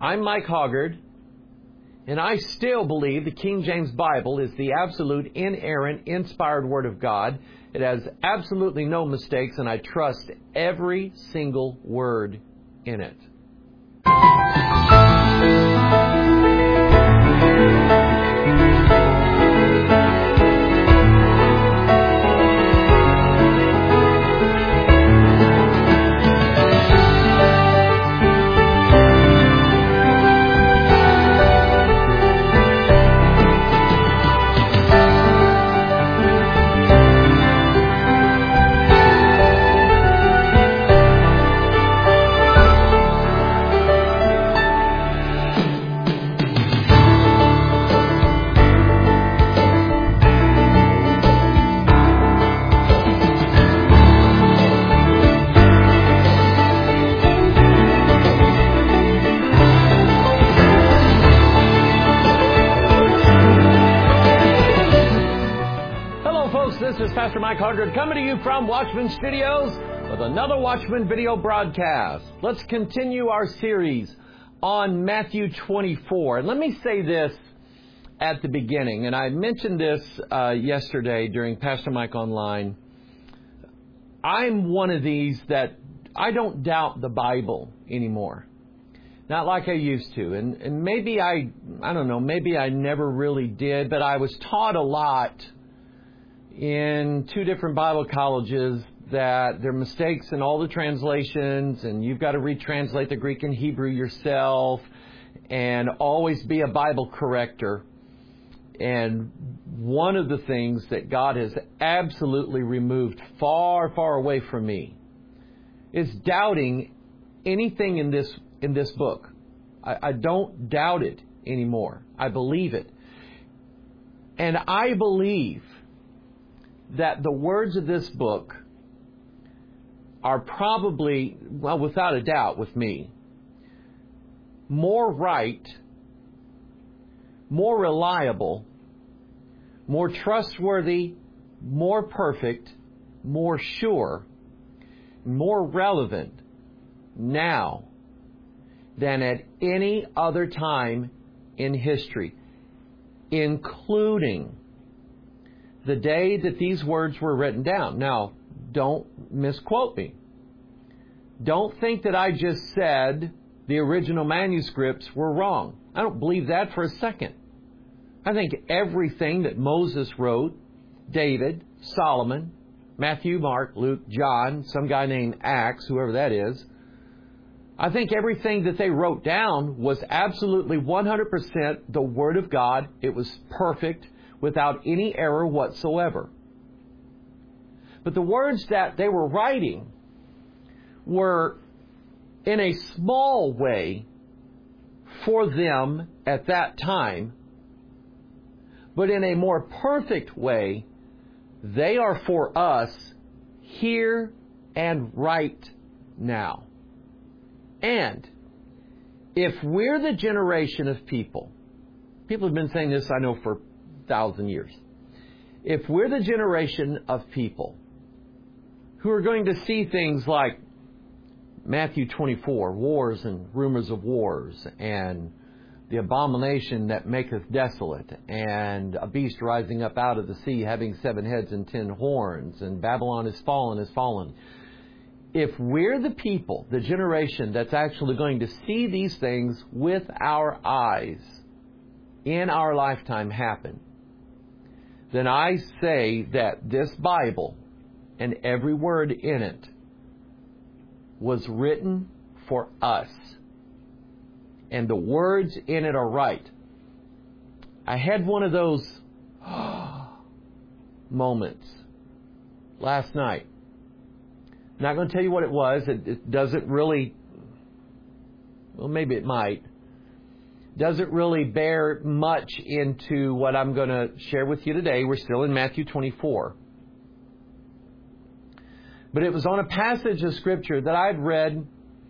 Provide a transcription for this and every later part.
I'm Mike Hoggard, and I still believe the King James Bible is the absolute, inerrant, inspired Word of God. It has absolutely no mistakes, and I trust every single word in it. This is Pastor Mike Hoggard coming to you from Watchman Studios with another Watchman video broadcast. Let's continue our series on Matthew 24. And let me say this at the beginning, and I mentioned this yesterday during Pastor Mike Online. I'm one of these that I don't doubt the Bible anymore. Not like I used to. And maybe I don't know, maybe I never really did, but I was taught a lot in two different Bible colleges that there are mistakes in all the translations, and you've got to retranslate the Greek and Hebrew yourself, and always be a Bible corrector. And one of the things that God has absolutely removed far, far away from me is doubting anything in this book. I don't doubt it anymore. I believe it. And I believe that the words of this book are probably, well, without a doubt with me, more right, more reliable, more trustworthy, more perfect, more sure, more relevant now than at any other time in history, including the day that these words were written down. Now, don't misquote me. Don't think that I just said the original manuscripts were wrong. I don't believe that for a second. I think everything that Moses wrote, David, Solomon, Matthew, Mark, Luke, John, some guy named Acts, whoever that is, I think everything that they wrote down was absolutely 100% the Word of God. It was perfect, without any error whatsoever. But the words that they were writing were in a small way for them at that time, but in a more perfect way, they are for us here and right now. And if we're the generation of people have been saying this, I know, for 1,000 years. If we're the generation of people who are going to see things like Matthew 24, wars and rumors of wars, and the abomination that maketh desolate, and a beast rising up out of the sea having 7 heads and 10 horns, and Babylon is fallen. If we're the people, the generation that's actually going to see these things with our eyes in our lifetime happen, then I say that this Bible and every word in it was written for us. And the words in it are right. I had one of those moments last night. I'm not going to tell you what it was. It doesn't really, well, maybe it might. Doesn't really bear much into what I'm going to share with you today. We're still in Matthew 24. But it was on a passage of Scripture that I'd read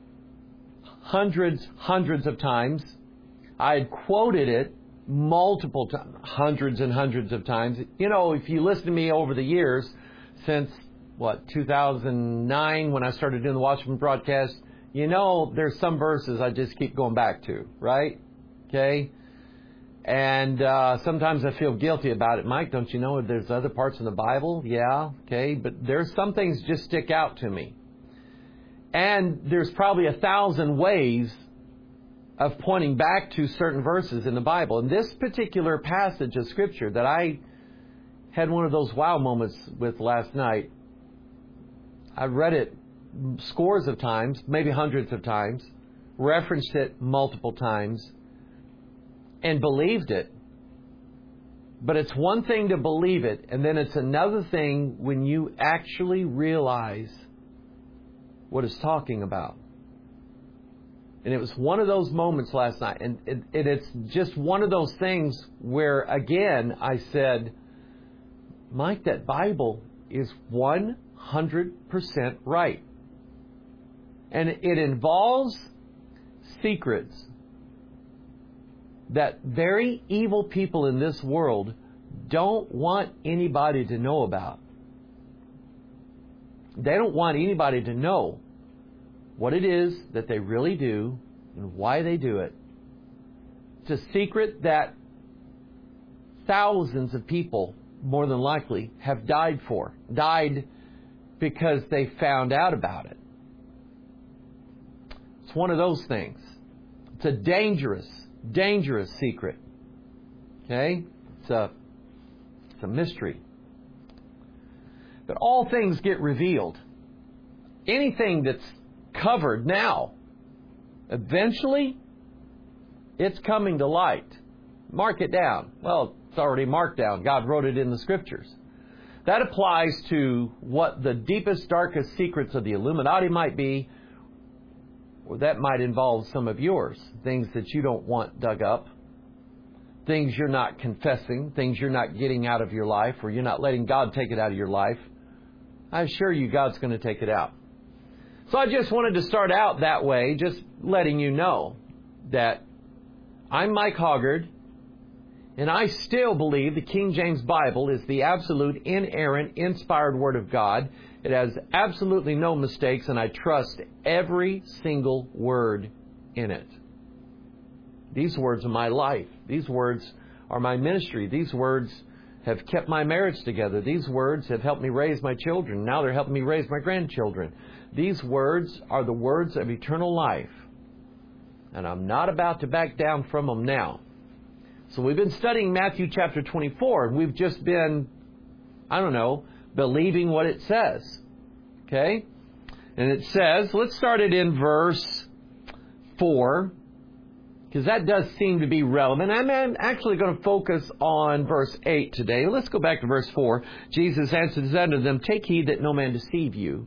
hundreds of times. I had quoted it multiple times, hundreds and hundreds of times. You know, if you listen to me over the years, since, 2009, when I started doing the Watchman broadcast, You know, there's some verses I just keep going back to, right? Okay? And sometimes I feel guilty about it. Mike, don't you know there's other parts in the Bible? Yeah, okay. But there's some things just stick out to me. And there's probably 1,000 ways of pointing back to certain verses in the Bible. And this particular passage of Scripture that I had one of those wow moments with last night, I read it scores of times, maybe hundreds of times, referenced it multiple times, and believed it. But it's one thing to believe it, and then it's another thing when you actually realize what it's talking about. And it was one of those moments last night, and it's just one of those things where, again, I said, Mike, that Bible is 100% right. And it involves secrets that very evil people in this world don't want anybody to know about. They don't want anybody to know what it is that they really do and why they do it. It's a secret that thousands of people, more than likely, have died because they found out about it. It's one of those things. It's a dangerous secret. Okay? It's a mystery. But all things get revealed. Anything that's covered now, eventually, it's coming to light. Mark it down. Well, it's already marked down. God wrote it in the Scriptures. That applies to what the deepest, darkest secrets of the Illuminati might be, or that might involve some of yours. Things that you don't want dug up. Things you're not confessing. Things you're not getting out of your life, or you're not letting God take it out of your life. I assure you God's going to take it out. So I just wanted to start out that way, just letting you know that I'm Mike Hoggard, and I still believe the King James Bible is the absolute, inerrant, inspired Word of God. It has absolutely no mistakes, and I trust every single word in it. These words are my life. These words are my ministry. These words have kept my marriage together. These words have helped me raise my children. Now they're helping me raise my grandchildren. These words are the words of eternal life. And I'm not about to back down from them now. So we've been studying Matthew chapter 24, and we've just been, believing what it says. Okay? And it says, let's start it in verse 4, because that does seem to be relevant. I'm actually going to focus on verse 8 today. Let's go back to verse 4. Jesus answered unto them, take heed that no man deceive you.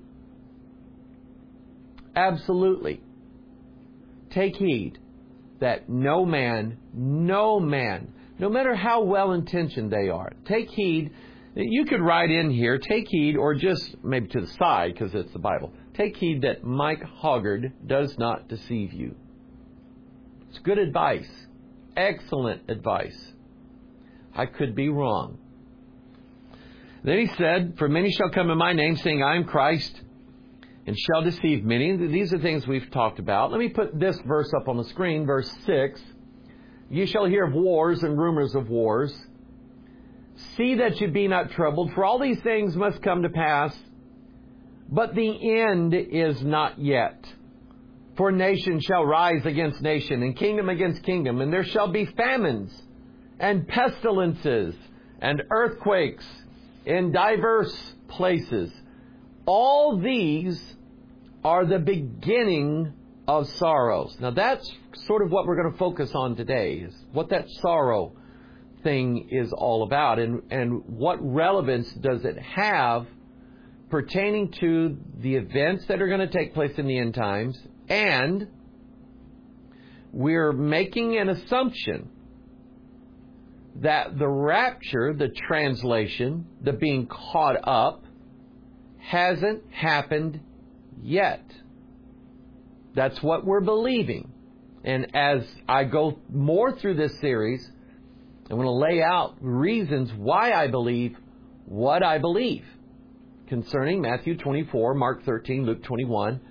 Absolutely. Take heed that no man, no matter how well-intentioned they are, take heed. You could write in here, take heed, or just maybe to the side because it's the Bible. Take heed that Mike Hoggard does not deceive you. It's good advice. Excellent advice. I could be wrong. Then he said, for many shall come in my name, saying, I am Christ, and shall deceive many. These are things we've talked about. Let me put this verse up on the screen, verse 6. You shall hear of wars and rumors of wars. See that you be not troubled, for all these things must come to pass, but the end is not yet. For nation shall rise against nation, and kingdom against kingdom, and there shall be famines, and pestilences, and earthquakes in diverse places. All these are the beginning of sorrows. Now that's sort of what we're going to focus on today, is what that sorrow thing is all about, and what relevance does it have pertaining to the events that are going to take place in the end times. And we're making an assumption that the rapture, the translation, the being caught up, hasn't happened yet. That's what we're believing. And as I go more through this series, I'm going to lay out reasons why I believe what I believe concerning Matthew 24, Mark 13, Luke 21,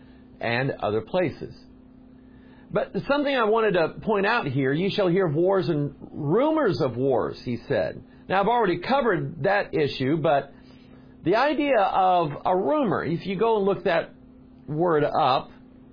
and other places. But something I wanted to point out here, you shall hear of wars and rumors of wars, he said. Now, I've already covered that issue, but the idea of a rumor, if you go and look that word up,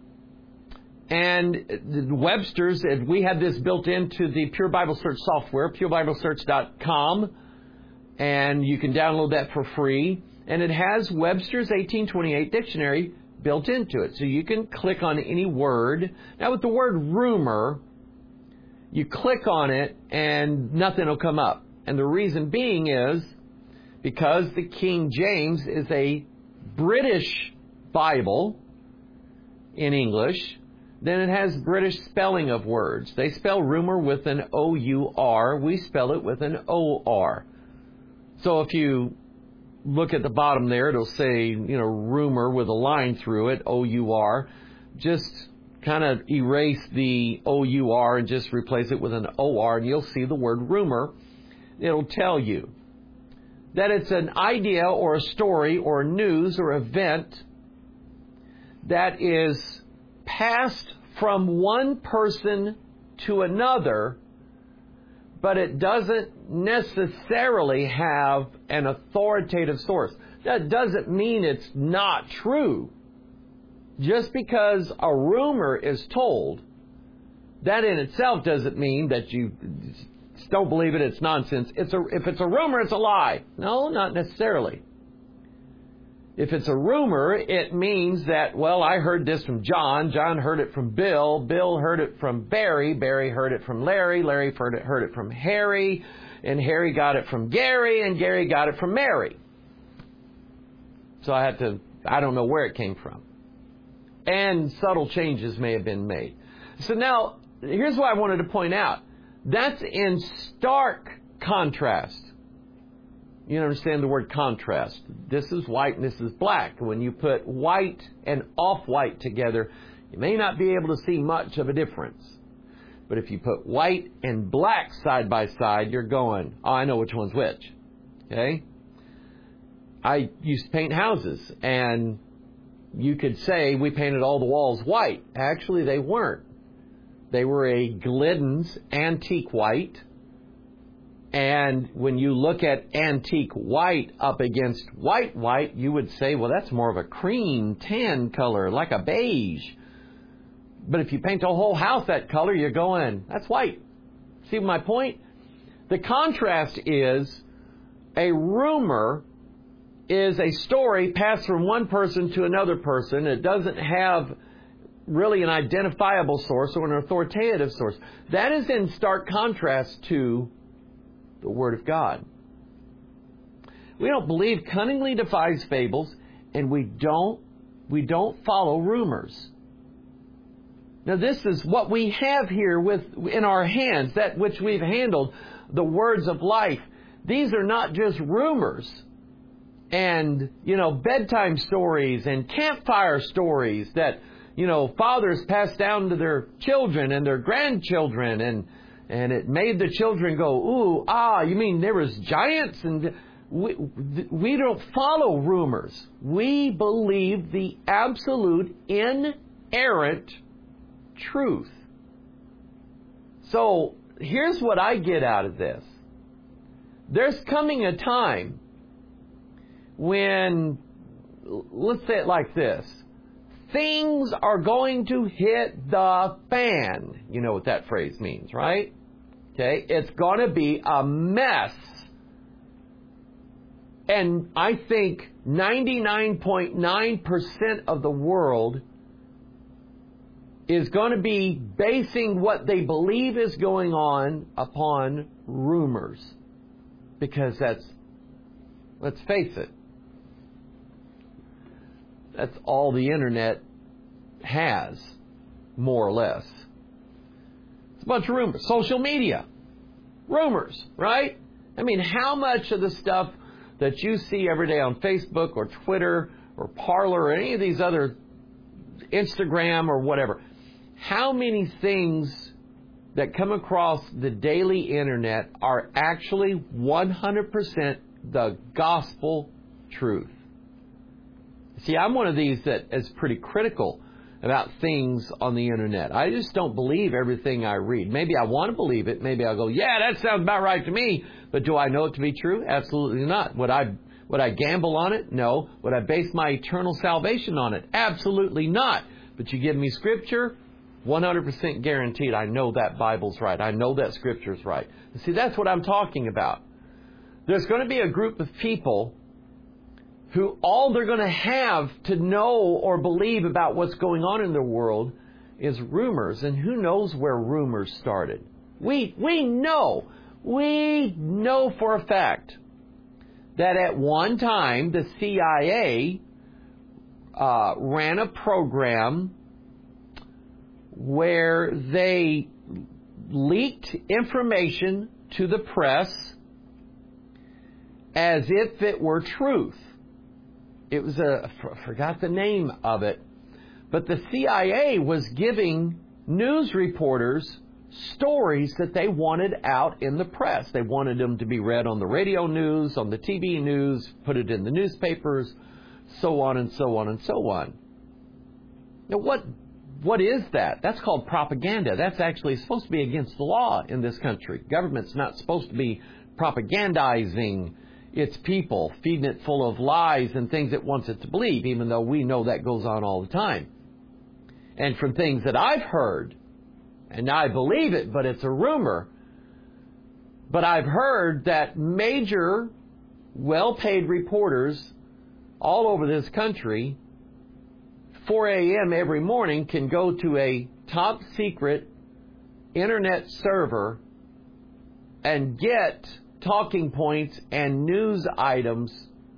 and Webster's, we have this built into the Pure Bible Search software, purebiblesearch.com, and you can download that for free. And it has Webster's 1828 dictionary built into it. So you can click on any word. Now with the word rumor, you click on it and nothing will come up. And the reason being is because the King James is a British Bible in English, then it has British spelling of words. They spell rumor with an O-U-R. We spell it with an O-R. So if you look at the bottom there, it'll say, rumor with a line through it, O-U-R. Just kind of erase the O-U-R and just replace it with an O-R, and you'll see the word rumor. It'll tell you that it's an idea or a story or news or event that is passed from one person to another, but it doesn't necessarily have an authoritative source. That doesn't mean it's not true. Just because a rumor is told, that in itself doesn't mean that you don't believe it, it's nonsense. If it's a rumor, it's a lie. No, not necessarily. If it's a rumor, it means that, well, I heard this from John. John heard it from Bill. Bill heard it from Barry. Barry heard it from Larry. Larry heard it from Harry. And Harry got it from Gary. And Gary got it from Mary. So I don't know where it came from. And subtle changes may have been made. So now, here's what I wanted to point out. That's in stark contrast. You understand the word contrast. This is white and this is black. When you put white and off-white together, you may not be able to see much of a difference. But if you put white and black side by side, you're going, oh, I know which one's which. Okay? I used to paint houses, and you could say we painted all the walls white. Actually, they weren't. They were a Glidden's antique white. And when you look at antique white up against white, you would say, well, that's more of a cream tan color, like a beige. But if you paint the whole house that color, you're going, that's white. See my point? The contrast is a rumor is a story passed from one person to another person. It doesn't have really an identifiable source or an authoritative source. That is in stark contrast to the Word of God. We don't believe cunningly devised fables, and we don't follow rumors. Now this is what we have here in our hands, that which we've handled, the words of life. These are not just rumors and, bedtime stories and campfire stories that, fathers pass down to their children and their grandchildren, and it made the children go, ooh, ah, you mean there was giants? And we don't follow rumors. We believe the absolute inerrant truth. So here's what I get out of this. There's coming a time when, let's say it like this, things are going to hit the fan. You know what that phrase means, right? Okay, it's going to be a mess. And I think 99.9% of the world is going to be basing what they believe is going on upon rumors. Because let's face it, that's all the internet has, more or less. It's a bunch of rumors. Social media. Rumors, right? I mean, how much of the stuff that you see every day on Facebook or Twitter or Parler or any of these other, Instagram or whatever, how many things that come across the daily internet are actually 100% the gospel truth? See, I'm one of these that is pretty critical about things on the internet. I just don't believe everything I read. Maybe I want to believe it. Maybe I'll go, yeah, that sounds about right to me. But do I know it to be true? Absolutely not. Would I gamble on it? No. Would I base my eternal salvation on it? Absolutely not. But you give me Scripture, 100% guaranteed I know that Bible's right. I know that Scripture's right. See, that's what I'm talking about. There's going to be a group of people who all they're going to have to know or believe about what's going on in the world is rumors. And who knows where rumors started? We know for a fact that at one time the CIA ran a program where they leaked information to the press as if it were truth. It was I forgot the name of it, but the CIA was giving news reporters stories that they wanted out in the press. They wanted them to be read on the radio news, on the TV news, put it in the newspapers, so on and so on and so on. Now, what is that? That's called propaganda. That's actually supposed to be against the law in this country. Government's not supposed to be propagandizing its people, feeding it full of lies and things it wants it to believe, even though we know that goes on all the time. And from things that I've heard, and I believe it, but it's a rumor, but I've heard that major, well-paid reporters all over this country, 4 a.m. every morning, can go to a top-secret internet server and get talking points and news items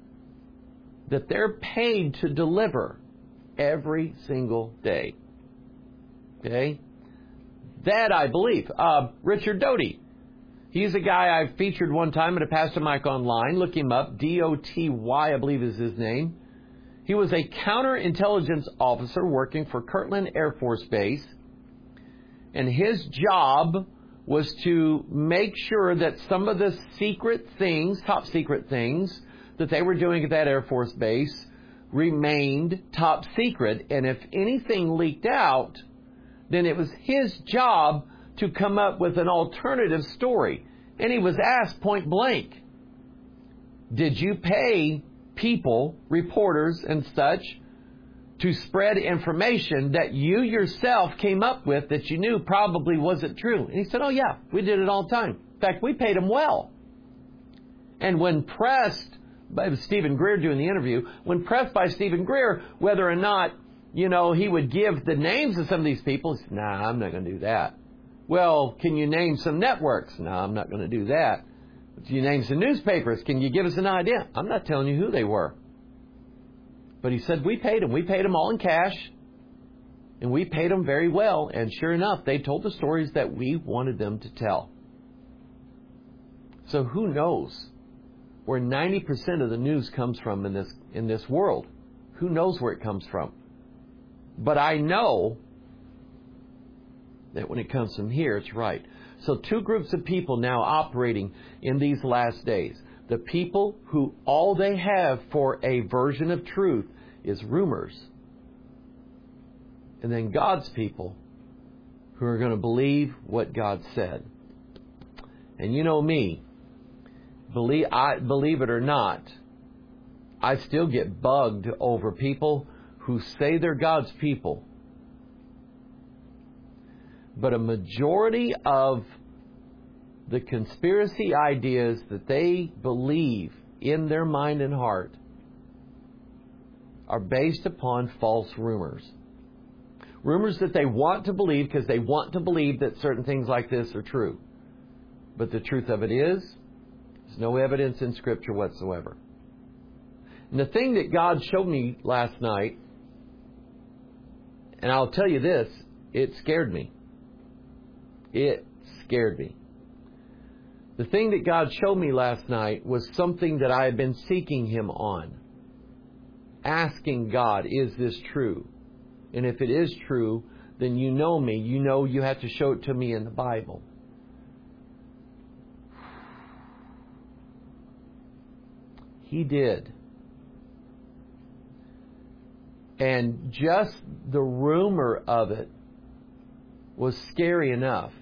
that they're paid to deliver every single day. Okay? That I believe. Richard Doty. He's a guy I've featured one time at a Pastor Mike Online. Look him up. D-O-T-Y, I believe is his name. He was a counterintelligence officer working for Kirtland Air Force Base. And his job was to make sure that some of the secret things, top secret things, that they were doing at that Air Force Base remained top secret. And if anything leaked out, then it was his job to come up with an alternative story. And he was asked point blank, did you pay people, reporters and such, to spread information that you yourself came up with that you knew probably wasn't true? And he said, oh yeah, we did it all the time. In fact, we paid them well. And when pressed, by Stephen Greer doing the interview, when pressed by Stephen Greer whether or not, he would give the names of some of these people, he said, nah, I'm not going to do that. Well, can you name some networks? No, I'm not going to do that. Can you name some newspapers? Can you give us an idea? I'm not telling you who they were. But he said, we paid them. We paid them all in cash. And we paid them very well. And sure enough, they told the stories that we wanted them to tell. So who knows where 90% of the news comes from in this world? Who knows where it comes from? But I know that when it comes from here, it's right. So two groups of people now operating in these last days. The people who all they have for a version of truth is rumors. And then God's people who are going to believe what God said. And you know me, believe it or not, I still get bugged over people who say they're God's people. But a majority of the conspiracy ideas that they believe in their mind and heart are based upon false rumors. Rumors that they want to believe because they want to believe that certain things like this are true. But the truth of it is, there's no evidence in Scripture whatsoever. And the thing that God showed me last night, and I'll tell you this, it scared me. It scared me. The thing that God showed me last night was something that I had been seeking Him on. Asking God, is this true? And if it is true, then you know me. You know you have to show it to me in the Bible. He did. And just the rumor of it was scary enough.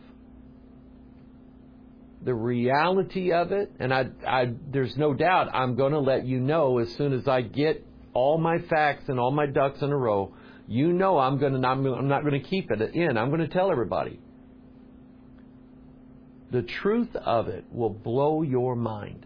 The reality of it, and there's no doubt I'm going to let you know as soon as I get all my facts and all my ducks in a row. You know I'm not going to keep it in. I'm going to tell everybody. The truth of it will blow your mind.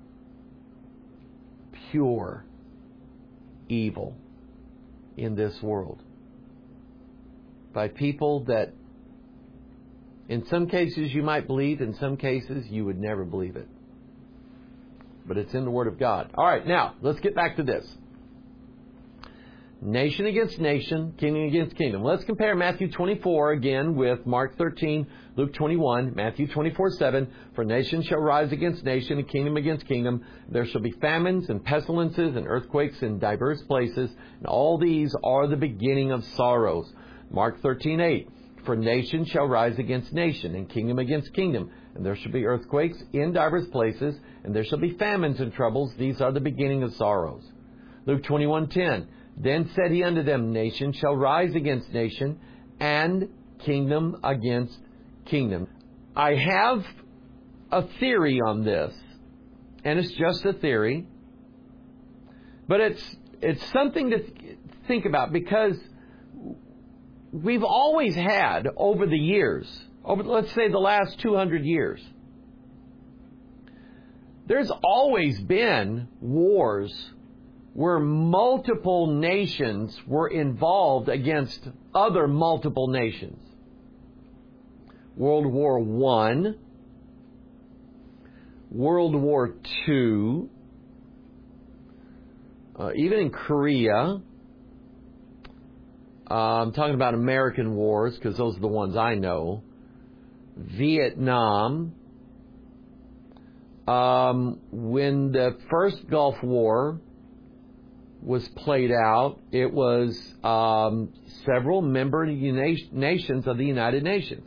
Pure evil in this world by people that in some cases you might believe, in some cases you would never believe it. But it's in the Word of God. All right, now let's get back to this. Nation against nation, kingdom against kingdom. Let's compare Matthew 24 again with Mark 13, Luke 21, Matthew 24:7. For nation shall rise against nation, and kingdom against kingdom. There shall be famines and pestilences and earthquakes in diverse places, and all these are the beginning of sorrows. Mark 13:8. For nation shall rise against nation, and kingdom against kingdom. And there shall be earthquakes in divers places, and there shall be famines and troubles. These are the beginning of sorrows. Luke 21:10. Then said he unto them, Nation shall rise against nation, and kingdom against kingdom. I have a theory on this, and it's just a theory, but it's something to think about, because we've always had over the years, over let's say the last 200 years, there's always been wars where multiple nations were involved against other multiple nations. World War I, World War II, even in Korea. I'm talking about American wars because those are the ones I know. Vietnam. When the first Gulf War was played out, it was several member nations of the United Nations.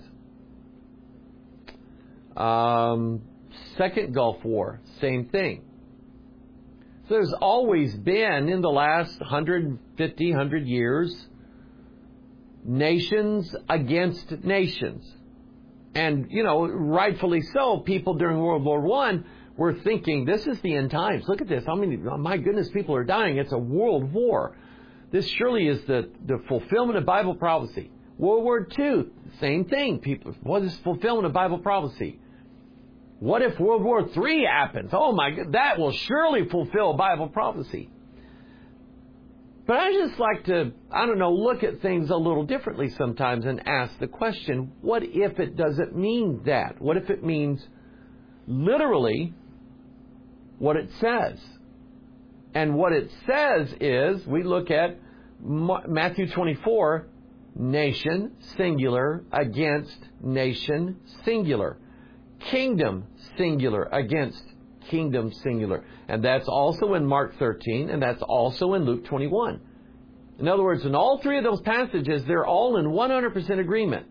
Second Gulf War, same thing. So there's always been, in the last 100 years, nations against nations. And, rightfully so, people during World War I were thinking, this is the end times. Look at this. How many, my goodness, people are dying. It's a world war. This surely is the fulfillment of Bible prophecy. World War II, same thing. People, what is fulfillment of Bible prophecy? What if World War III happens? Oh my God, that will surely fulfill Bible prophecy. But I just like to, look at things a little differently sometimes and ask the question, what if it doesn't mean that? What if it means literally what it says? And what it says is, we look at Matthew 24, nation, singular, against nation, singular. Kingdom, singular, against kingdom, singular. And that's also in Mark 13, and that's also in Luke 21. In other words, in all three of those passages, they're all in 100% agreement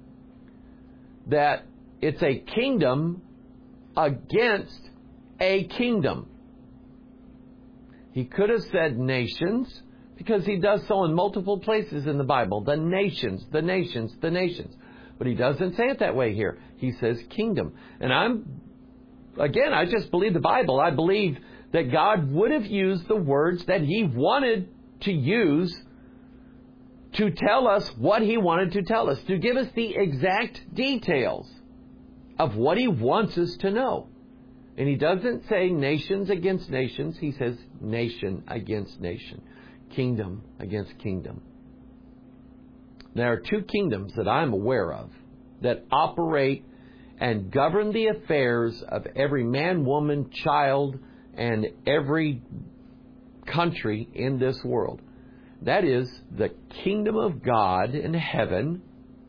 that it's a kingdom against a kingdom. He could have said nations, because he does so in multiple places in the Bible. The nations, the nations, the nations. But he doesn't say it that way here. He says kingdom. And I just believe the Bible. I believe that God would have used the words that He wanted to use to tell us what He wanted to tell us, to give us the exact details of what He wants us to know. And He doesn't say nations against nations. He says nation against nation, kingdom against kingdom. There are two kingdoms that I'm aware of that operate and govern the affairs of every man, woman, child, and every country in this world. That is the kingdom of God in heaven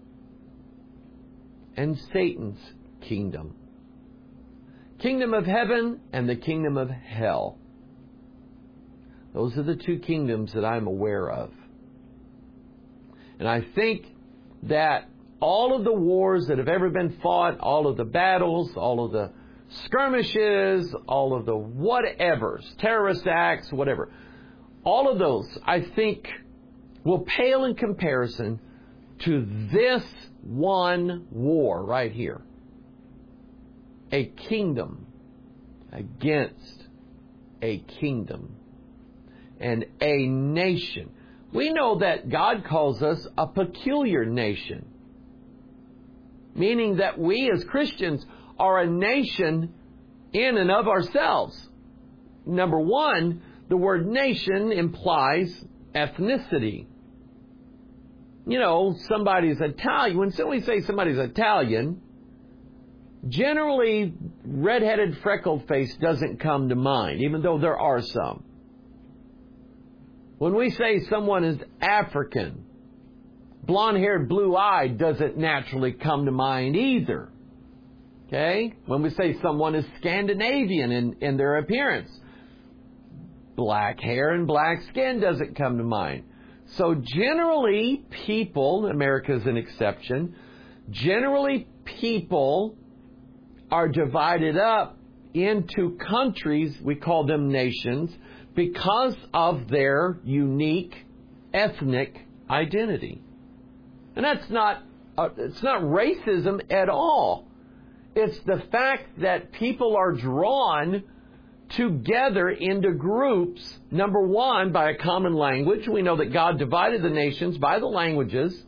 and Satan's kingdom. Kingdom of heaven and the kingdom of hell. Those are the two kingdoms that I'm aware of. And I think that all of the wars that have ever been fought, all of the battles, all of the skirmishes, all of the whatevers, terrorist acts, whatever, all of those, I think, will pale in comparison to this one war right here. A kingdom against a kingdom and a nation. We know that God calls us a peculiar nation, meaning that we as Christians are a nation in and of ourselves. Number one, the word nation implies ethnicity. You know, somebody's Italian. When we say somebody's Italian, generally red-headed, freckled face doesn't come to mind, even though there are some. When we say someone is African, blonde-haired, blue-eyed doesn't naturally come to mind either. Okay? When we say someone is Scandinavian in their appearance, black hair and black skin doesn't come to mind. So generally people, America is an exception, generally people are divided up into countries, we call them nations, because of their unique ethnic identity. And that's not it's not racism at all. It's the fact that people are drawn together into groups, number one, by a common language. We know that God divided the nations by the languages.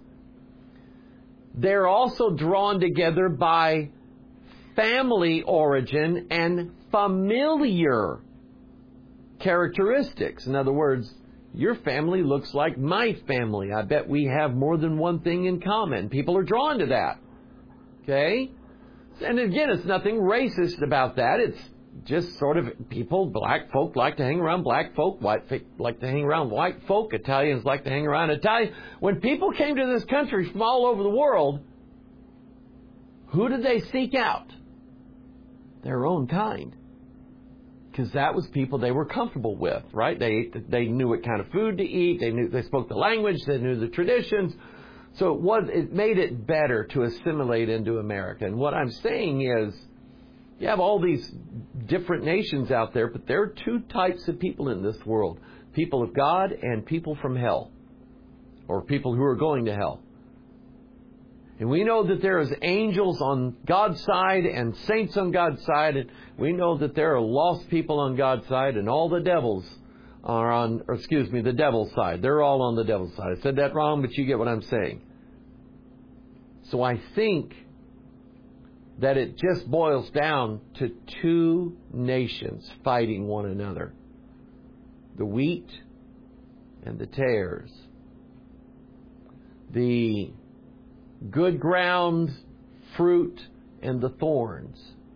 They're also drawn together by family origin and familiar characteristics. In other words, your family looks like my family. I bet we have more than one thing in common. People are drawn to that. Okay? And again, it's nothing racist about that. It's just sort of people, black folk like to hang around black folk, white folk like to hang around white folk, Italians like to hang around Italian. When people came to this country from all over the world, who did they seek out? Their own kind. Because that was people they were comfortable with, right? They knew what kind of food to eat. They spoke the language. They knew the traditions. So it made it better to assimilate into America. And what I'm saying is, you have all these different nations out there, but there are two types of people in this world. People of God and people from hell. Or people who are going to hell. And we know that there is angels on God's side and saints on God's side. And we know that there are lost people on God's side, and all the devils are on, the devil's side. They're all on the devil's side. I said that wrong, but you get what I'm saying. So I think that it just boils down to two nations fighting one another. The wheat and the tares. The good ground, fruit, and the thorns.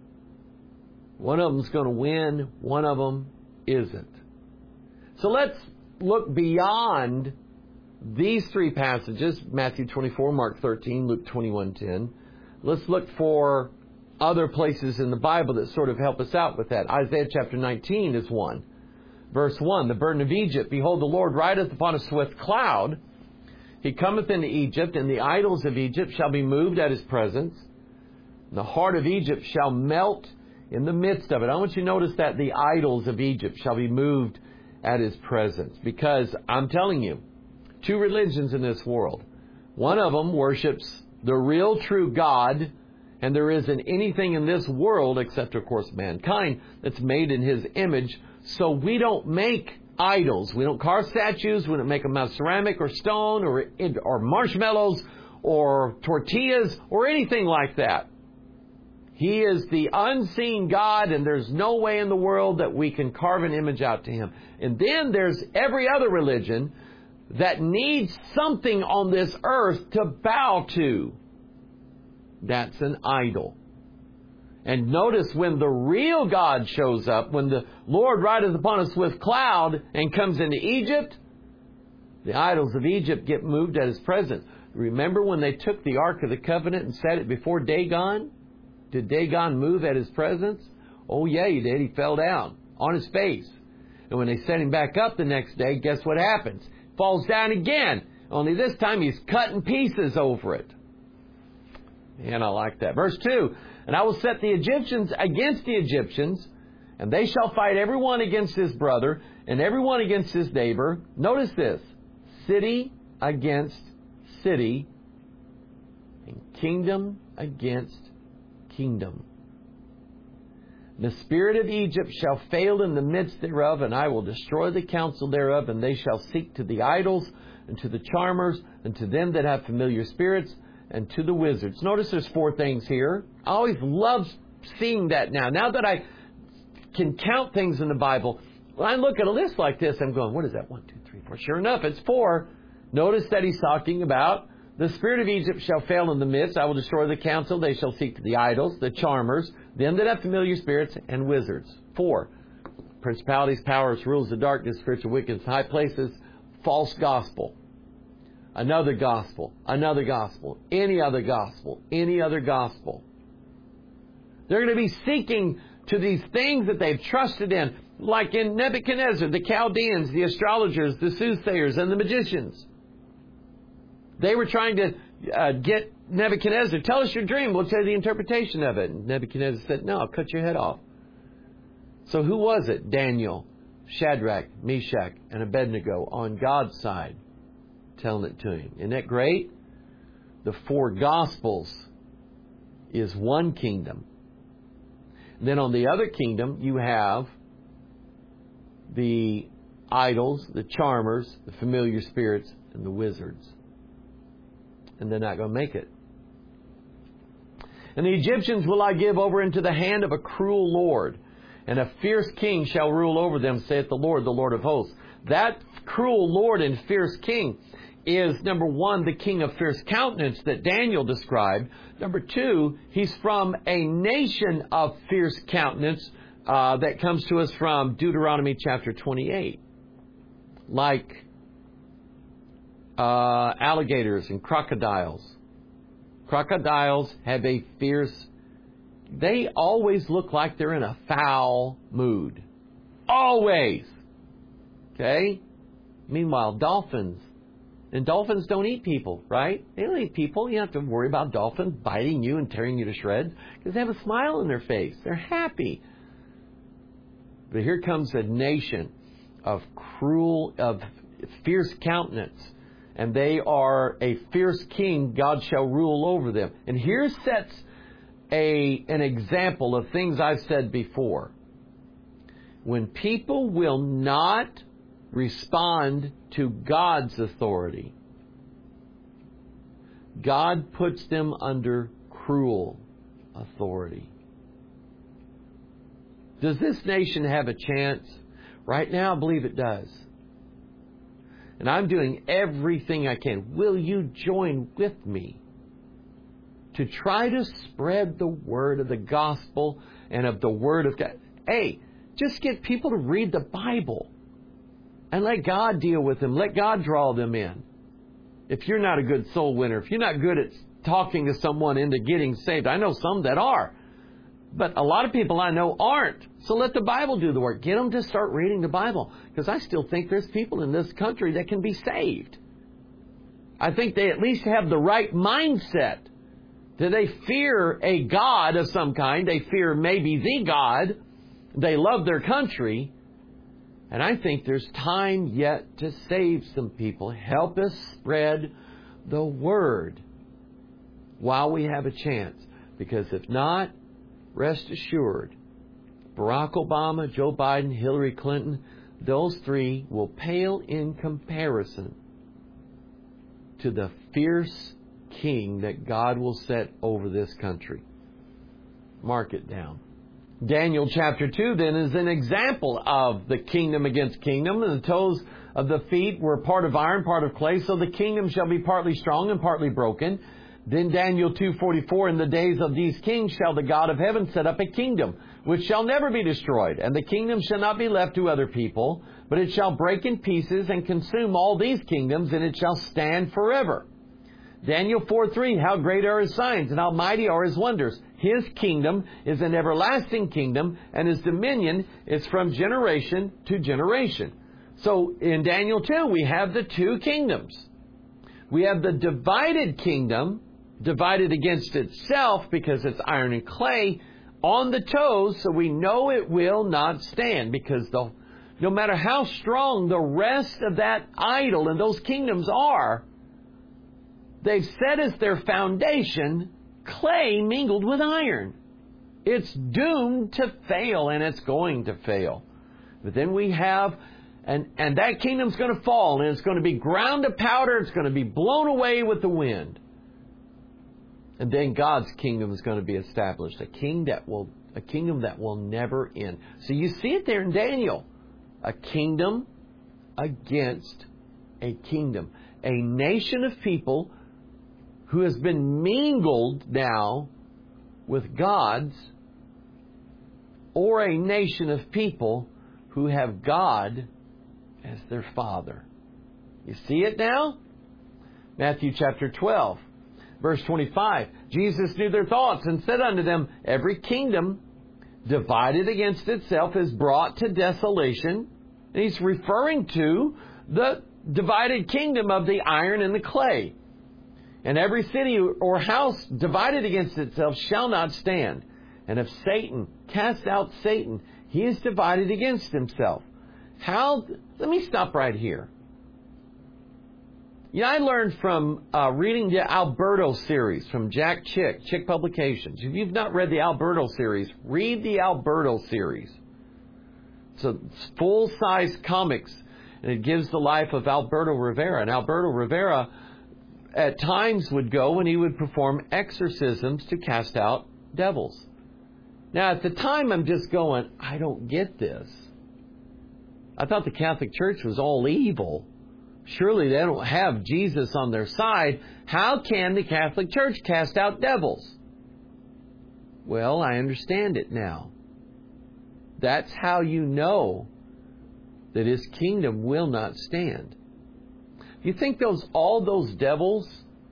One of them's going to win, one of them isn't. So let's look beyond these three passages, Matthew 24, Mark 13, Luke 21:10. Let's look for other places in the Bible that sort of help us out with that. Isaiah chapter 19 is one. Verse 1, the burden of Egypt. Behold, the Lord rideth upon a swift cloud. He cometh into Egypt, and the idols of Egypt shall be moved at his presence. And the heart of Egypt shall melt in the midst of it. I want you to notice that the idols of Egypt shall be moved at his presence. Because I'm telling you, two religions in this world. One of them worships the real true God, and there isn't anything in this world, except of course mankind, that's made in his image. So we don't make idols. We don't carve statues. We don't make them out of ceramic or stone or marshmallows or tortillas or anything like that. He is the unseen God, and there's no way in the world that we can carve an image out to him. And then there's every other religion that needs something on this earth to bow to. That's an idol. And notice when the real God shows up, when the Lord rideth upon a swift cloud and comes into Egypt, the idols of Egypt get moved at his presence. Remember when they took the Ark of the Covenant and set it before Dagon? Did Dagon move at his presence? Oh yeah, he did. He fell down on his face. And when they set him back up the next day, guess what happens? Falls down again. Only this time he's cut in pieces over it. And I like that. Verse 2, and I will set the Egyptians against the Egyptians, and they shall fight every one against his brother, and every one against his neighbor. Notice this, city against city, and kingdom against kingdom. The spirit of Egypt shall fail in the midst thereof, and I will destroy the counsel thereof, and they shall seek to the idols, and to the charmers, and to them that have familiar spirits, and to the wizards. Notice there's 4 things here. I always love seeing that now. Now that I can count things in the Bible, when I look at a list like this, I'm going, what is that? 1, 2, 3, 4. Sure enough, it's 4. Notice that he's talking about the spirit of Egypt shall fail in the midst. I will destroy the counsel. They shall seek to the idols, the charmers, them that have familiar spirits, and wizards. 4. Principalities, powers, rules of darkness, spiritual wickedness, high places, false gospel. Another gospel. Another gospel. Any other gospel. Any other gospel. They're going to be seeking to these things that they've trusted in, like in Nebuchadnezzar, the Chaldeans, the astrologers, the soothsayers, and the magicians. They were trying to get Nebuchadnezzar, tell us your dream, we'll tell you the interpretation of it. And Nebuchadnezzar said, no, I'll cut your head off. So who was it? Daniel, Shadrach, Meshach, and Abednego on God's side, telling it to him. Isn't that great? The 4 Gospels is one kingdom. And then on the other kingdom, you have the idols, the charmers, the familiar spirits, and the wizards. And they're not going to make it. And the Egyptians will I give over into the hand of a cruel lord, and a fierce king shall rule over them, saith the Lord of hosts. That cruel lord and fierce king is, number 1, the king of fierce countenance that Daniel described. Number 2, he's from a nation of fierce countenance that comes to us from Deuteronomy chapter 28. Like alligators and crocodiles. Crocodiles have a fierce... They always look like they're in a foul mood. Always. Okay? Meanwhile, dolphins. And dolphins don't eat people, right? They don't eat people. You don't have to worry about dolphins biting you and tearing you to shreds because they have a smile on their face. They're happy. But here comes a nation of fierce countenance. And they are a fierce king. God shall rule over them. And here sets an example of things I've said before. When people will not respond to God's authority, God puts them under cruel authority. Does this nation have a chance? Right now, I believe it does. And I'm doing everything I can. Will you join with me to try to spread the word of the gospel and of the word of God? Hey, just get people to read the Bible and let God deal with them. Let God draw them in. If you're not a good soul winner, if you're not good at talking to someone into getting saved, I know some that are. But a lot of people I know aren't. So let the Bible do the work. Get them to start reading the Bible. Because I still think there's people in this country that can be saved. I think they at least have the right mindset. Do they fear a God of some kind? They fear maybe the God. They love their country. And I think there's time yet to save some people. Help us spread the word while we have a chance. Because if not, rest assured, Barack Obama, Joe Biden, Hillary Clinton, those 3 will pale in comparison to the fierce king that God will set over this country. Mark it down. Daniel chapter 2 then is an example of the kingdom against kingdom. And the toes of the feet were part of iron, part of clay. So the kingdom shall be partly strong and partly broken. Then Daniel 2:44, in the days of these kings shall the God of heaven set up a kingdom, which shall never be destroyed. And the kingdom shall not be left to other people, but it shall break in pieces and consume all these kingdoms, and it shall stand forever. Daniel 4:3, how great are his signs, and how mighty are his wonders. His kingdom is an everlasting kingdom, and his dominion is from generation to generation. So in Daniel 2, we have the 2 kingdoms. We have the divided kingdom, divided against itself because it's iron and clay, on the toes, so we know it will not stand, because no matter how strong the rest of that idol and those kingdoms are, they've set as their foundation clay mingled with iron. It's doomed to fail, and it's going to fail. But then we have, and that kingdom's going to fall, and it's going to be ground to powder. It's going to be blown away with the wind. And then God's kingdom is going to be established, a kingdom that will never end. So you see it there in Daniel, a kingdom against a kingdom, a nation of people who has been mingled now with God's, or a nation of people who have God as their father. You see it now? Matthew chapter 12, verse 25. Jesus knew their thoughts and said unto them, every kingdom divided against itself is brought to desolation. And He's referring to the divided kingdom of the iron and the clay. And every city or house divided against itself shall not stand. And if Satan cast out Satan, he is divided against himself. How? Let me stop right here. You know, I learned from reading the Alberto series from Jack Chick, Chick Publications. If you've not read the Alberto series, read the Alberto series. It's a full-size comics, and it gives the life of Alberto Rivera. And Alberto Rivera at times would go and he would perform exorcisms to cast out devils. Now, at the time, I'm just going, I don't get this. I thought the Catholic Church was all evil. Surely they don't have Jesus on their side. How can the Catholic Church cast out devils? Well, I understand it now. That's how you know that His kingdom will not stand. You think all those devils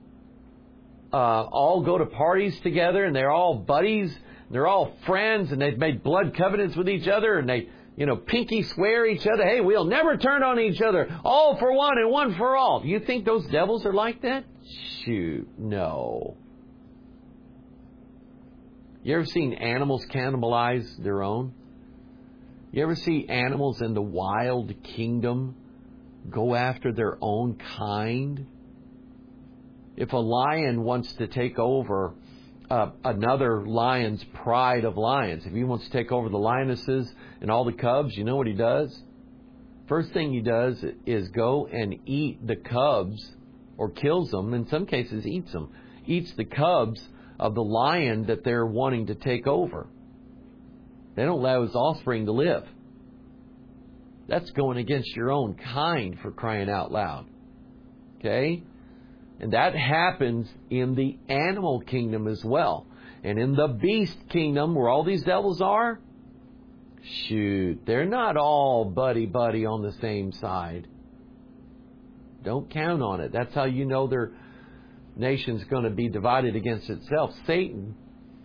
all go to parties together and they're all buddies, they're all friends, and they've made blood covenants with each other, and they, pinky swear each other, hey, we'll never turn on each other, all for one and one for all. Do you think those devils are like that? Shoot, no. You ever seen animals cannibalize their own? You ever see animals in the wild kingdom go after their own kind? If a lion wants to take over another lion's pride of lions, if he wants to take over the lionesses and all the cubs, you know what he does? First thing he does is go and eat the cubs, or kills them, in some cases eats them, eats the cubs of the lion that they're wanting to take over. They don't allow his offspring to live. That's going against your own kind, for crying out loud. Okay? And that happens in the animal kingdom as well. And in the beast kingdom, where all these devils are, shoot, they're not all buddy-buddy on the same side. Don't count on it. That's how you know their nation's going to be divided against itself. Satan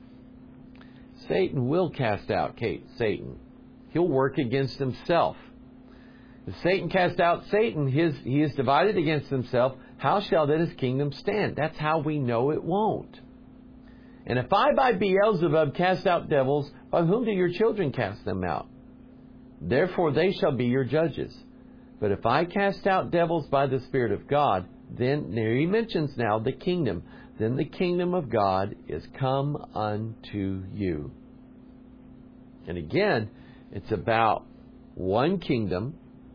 will cast out Satan. He'll work against himself. If Satan cast out Satan, he is divided against himself. How shall then his kingdom stand? That's how we know it won't. And if I by Beelzebub cast out devils, by whom do your children cast them out? Therefore they shall be your judges. But if I cast out devils by the Spirit of God, then, there he mentions now the kingdom, then the kingdom of God is come unto you. And again, it's about one kingdom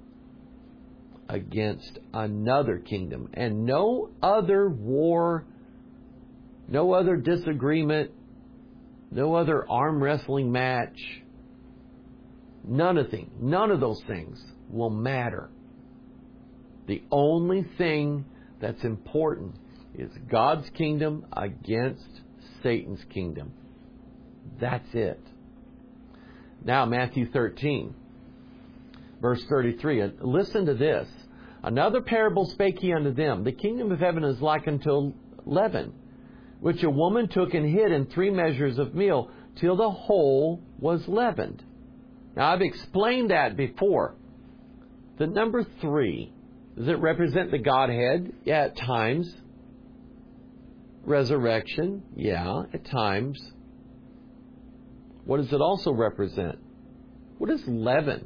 against another kingdom. And no other war, no other disagreement, no other arm wrestling match, none of those things will matter. The only thing that's important is God's kingdom against Satan's kingdom. That's it. Now, Matthew 13, verse 33. Listen to this. Another parable spake he unto them. The kingdom of heaven is like unto leaven, which a woman took and hid in 3 measures of meal, till the whole was leavened. Now, I've explained that before. The number 3, does it represent the Godhead? Yeah, at times. Resurrection? Yeah, at times. What does it also represent? What is leaven?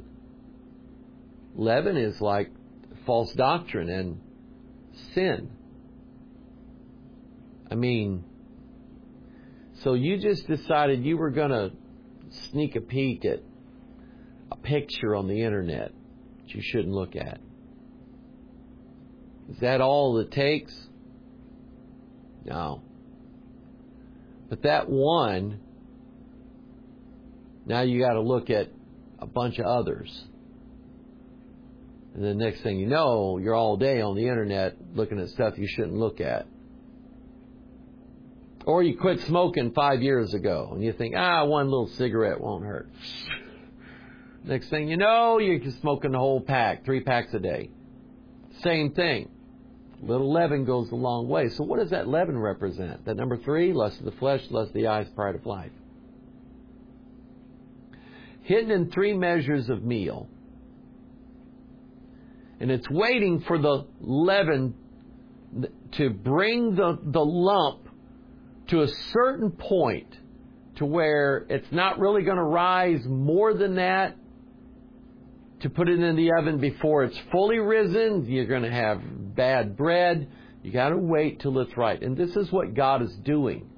Leaven is like false doctrine and sin. I mean, so you just decided you were going to sneak a peek at a picture on the internet that you shouldn't look at. Is that all it takes? No. But that one, now you got to look at a bunch of others. And the next thing you know, you're all day on the internet looking at stuff you shouldn't look at. Or you quit smoking 5 years ago and you think, one little cigarette won't hurt. Next thing you know, you're smoking the whole pack, 3 packs a day. Same thing. Little leaven goes a long way. So what does that leaven represent? That number 3, lust of the flesh, lust of the eyes, pride of life. Hidden in 3 measures of meal. And it's waiting for the leaven to bring the lump to a certain point to where it's not really going to rise more than that to put it in the oven before it's fully risen. You're going to have bad bread. You got to wait till it's right. And this is what God is doing.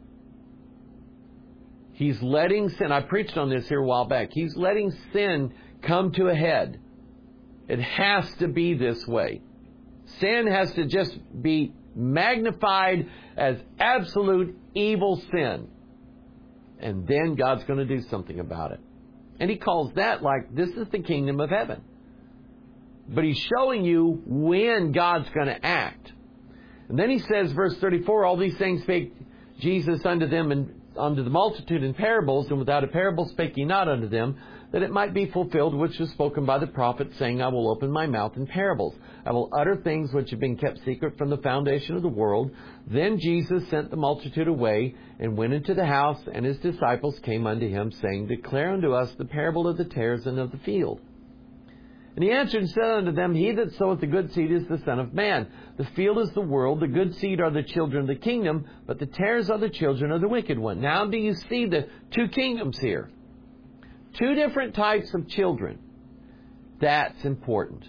He's letting sin, I preached on this here a while back, He's letting sin come to a head. It has to be this way. Sin has to just be magnified as absolute evil sin. And then God's going to do something about it. And He calls that like, this is the kingdom of heaven. But He's showing you when God's going to act. And then He says, verse 34, all these things spake Jesus unto them and unto the multitude in parables, and without a parable spake He not unto them, that it might be fulfilled which was spoken by the prophet, saying, I will open my mouth in parables. I will utter things which have been kept secret from the foundation of the world. Then Jesus sent the multitude away, and went into the house, and His disciples came unto Him, saying, Declare unto us the parable of the tares and of the field. And He answered and said unto them, He that soweth the good seed is the Son of Man. The field is the world, the good seed are the children of the kingdom, but the tares are the children of the wicked one. Now do you see the 2 kingdoms here? 2 different types of children. That's important.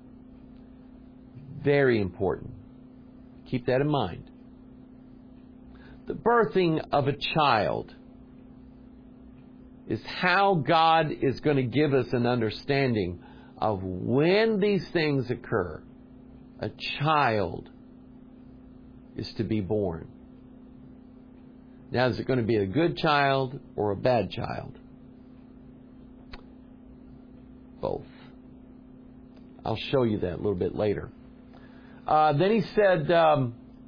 Very important. Keep that in mind. The birthing of a child is how God is going to give us an understanding of when these things occur. A child is to be born. Now, is it going to be a good child or a bad child? Both. I'll show you that a little bit later. Then He said, the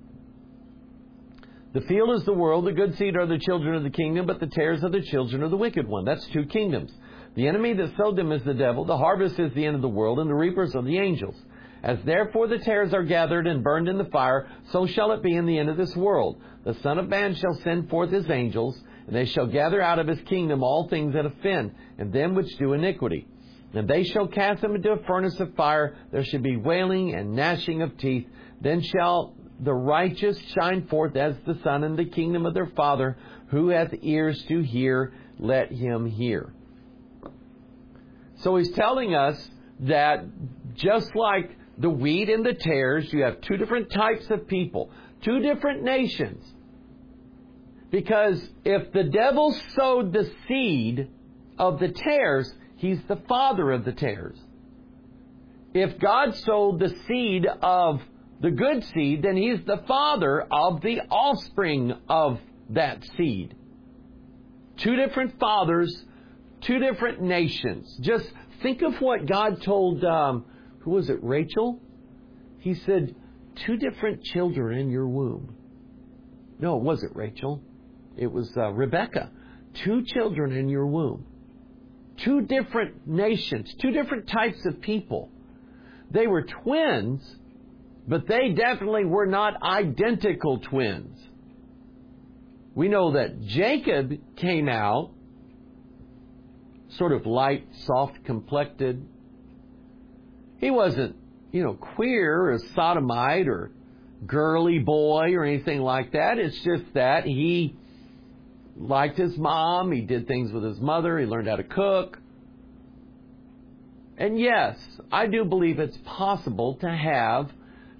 field is the world, the good seed are the children of the kingdom, but the tares are the children of the wicked one. That's 2 kingdoms. The enemy that sowed them is the devil, the harvest is the end of the world, and the reapers are the angels. As therefore the tares are gathered and burned in the fire, so shall it be in the end of this world. The Son of Man shall send forth His angels, and they shall gather out of His kingdom all things that offend, and them which do iniquity. And they shall cast them into a furnace of fire. There shall be wailing and gnashing of teeth. Then shall the righteous shine forth as the sun in the kingdom of their Father. Who hath ears to hear, let him hear. So He's telling us that just like the wheat and the tares, you have 2 different types of people, 2 different nations. Because if the devil sowed the seed of the tares, he's the father of the tares. If God sowed the seed of the good seed, then He's the father of the offspring of that seed. 2 different fathers, 2 different nations. Just think of what God told, who was it, Rachel? He said, 2 different children in your womb. No, it wasn't Rachel. It was Rebecca. 2 children in your womb. 2 different nations, 2 different types of people. They were twins, but they definitely were not identical twins. We know that Jacob came out sort of light, soft-complected. He wasn't, queer or sodomite or girly boy or anything like that. It's just that he liked his mom. He did things with his mother. He learned how to cook. And yes, I do believe it's possible to have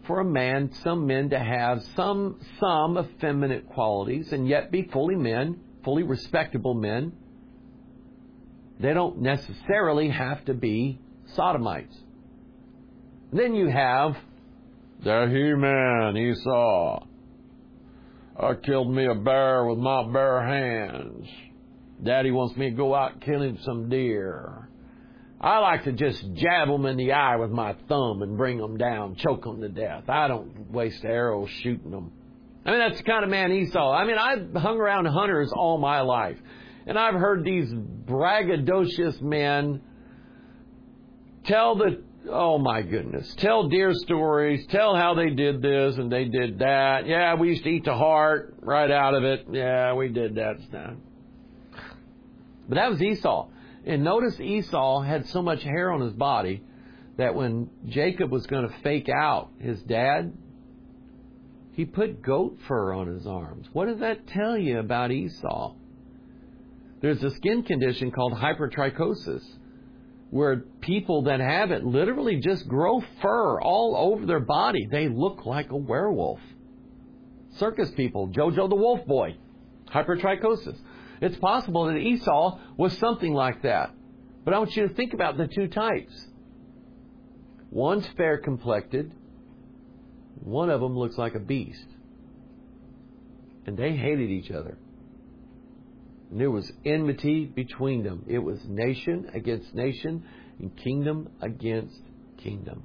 for a man, some men to have some effeminate qualities and yet be fully men, fully respectable men. They don't necessarily have to be sodomites. Then you have the He-Man, Esau. I killed me a bear with my bare hands. Daddy wants me to go out and kill him some deer. I like to just jab them in the eye with my thumb and bring them down, choke them to death. I don't waste arrows shooting them. I mean, that's the kind of man Esau. I mean, I've hung around hunters all my life. And I've heard these braggadocious men tell tell deer stories, tell how they did this and they did that. Yeah, we used to eat the heart right out of it. Yeah, we did that stuff. But that was Esau. And notice Esau had so much hair on his body that when Jacob was going to fake out his dad, he put goat fur on his arms. What does that tell you about Esau? There's a skin condition called hypertrichosis, where people that have it literally just grow fur all over their body. They look like a werewolf. Circus people, Jojo the Wolf Boy, hypertrichosis. It's possible that Esau was something like that. But I want you to think about the two types. One's fair complected. One of them looks like a beast. And they hated each other. And there was enmity between them. It was nation against nation and kingdom against kingdom.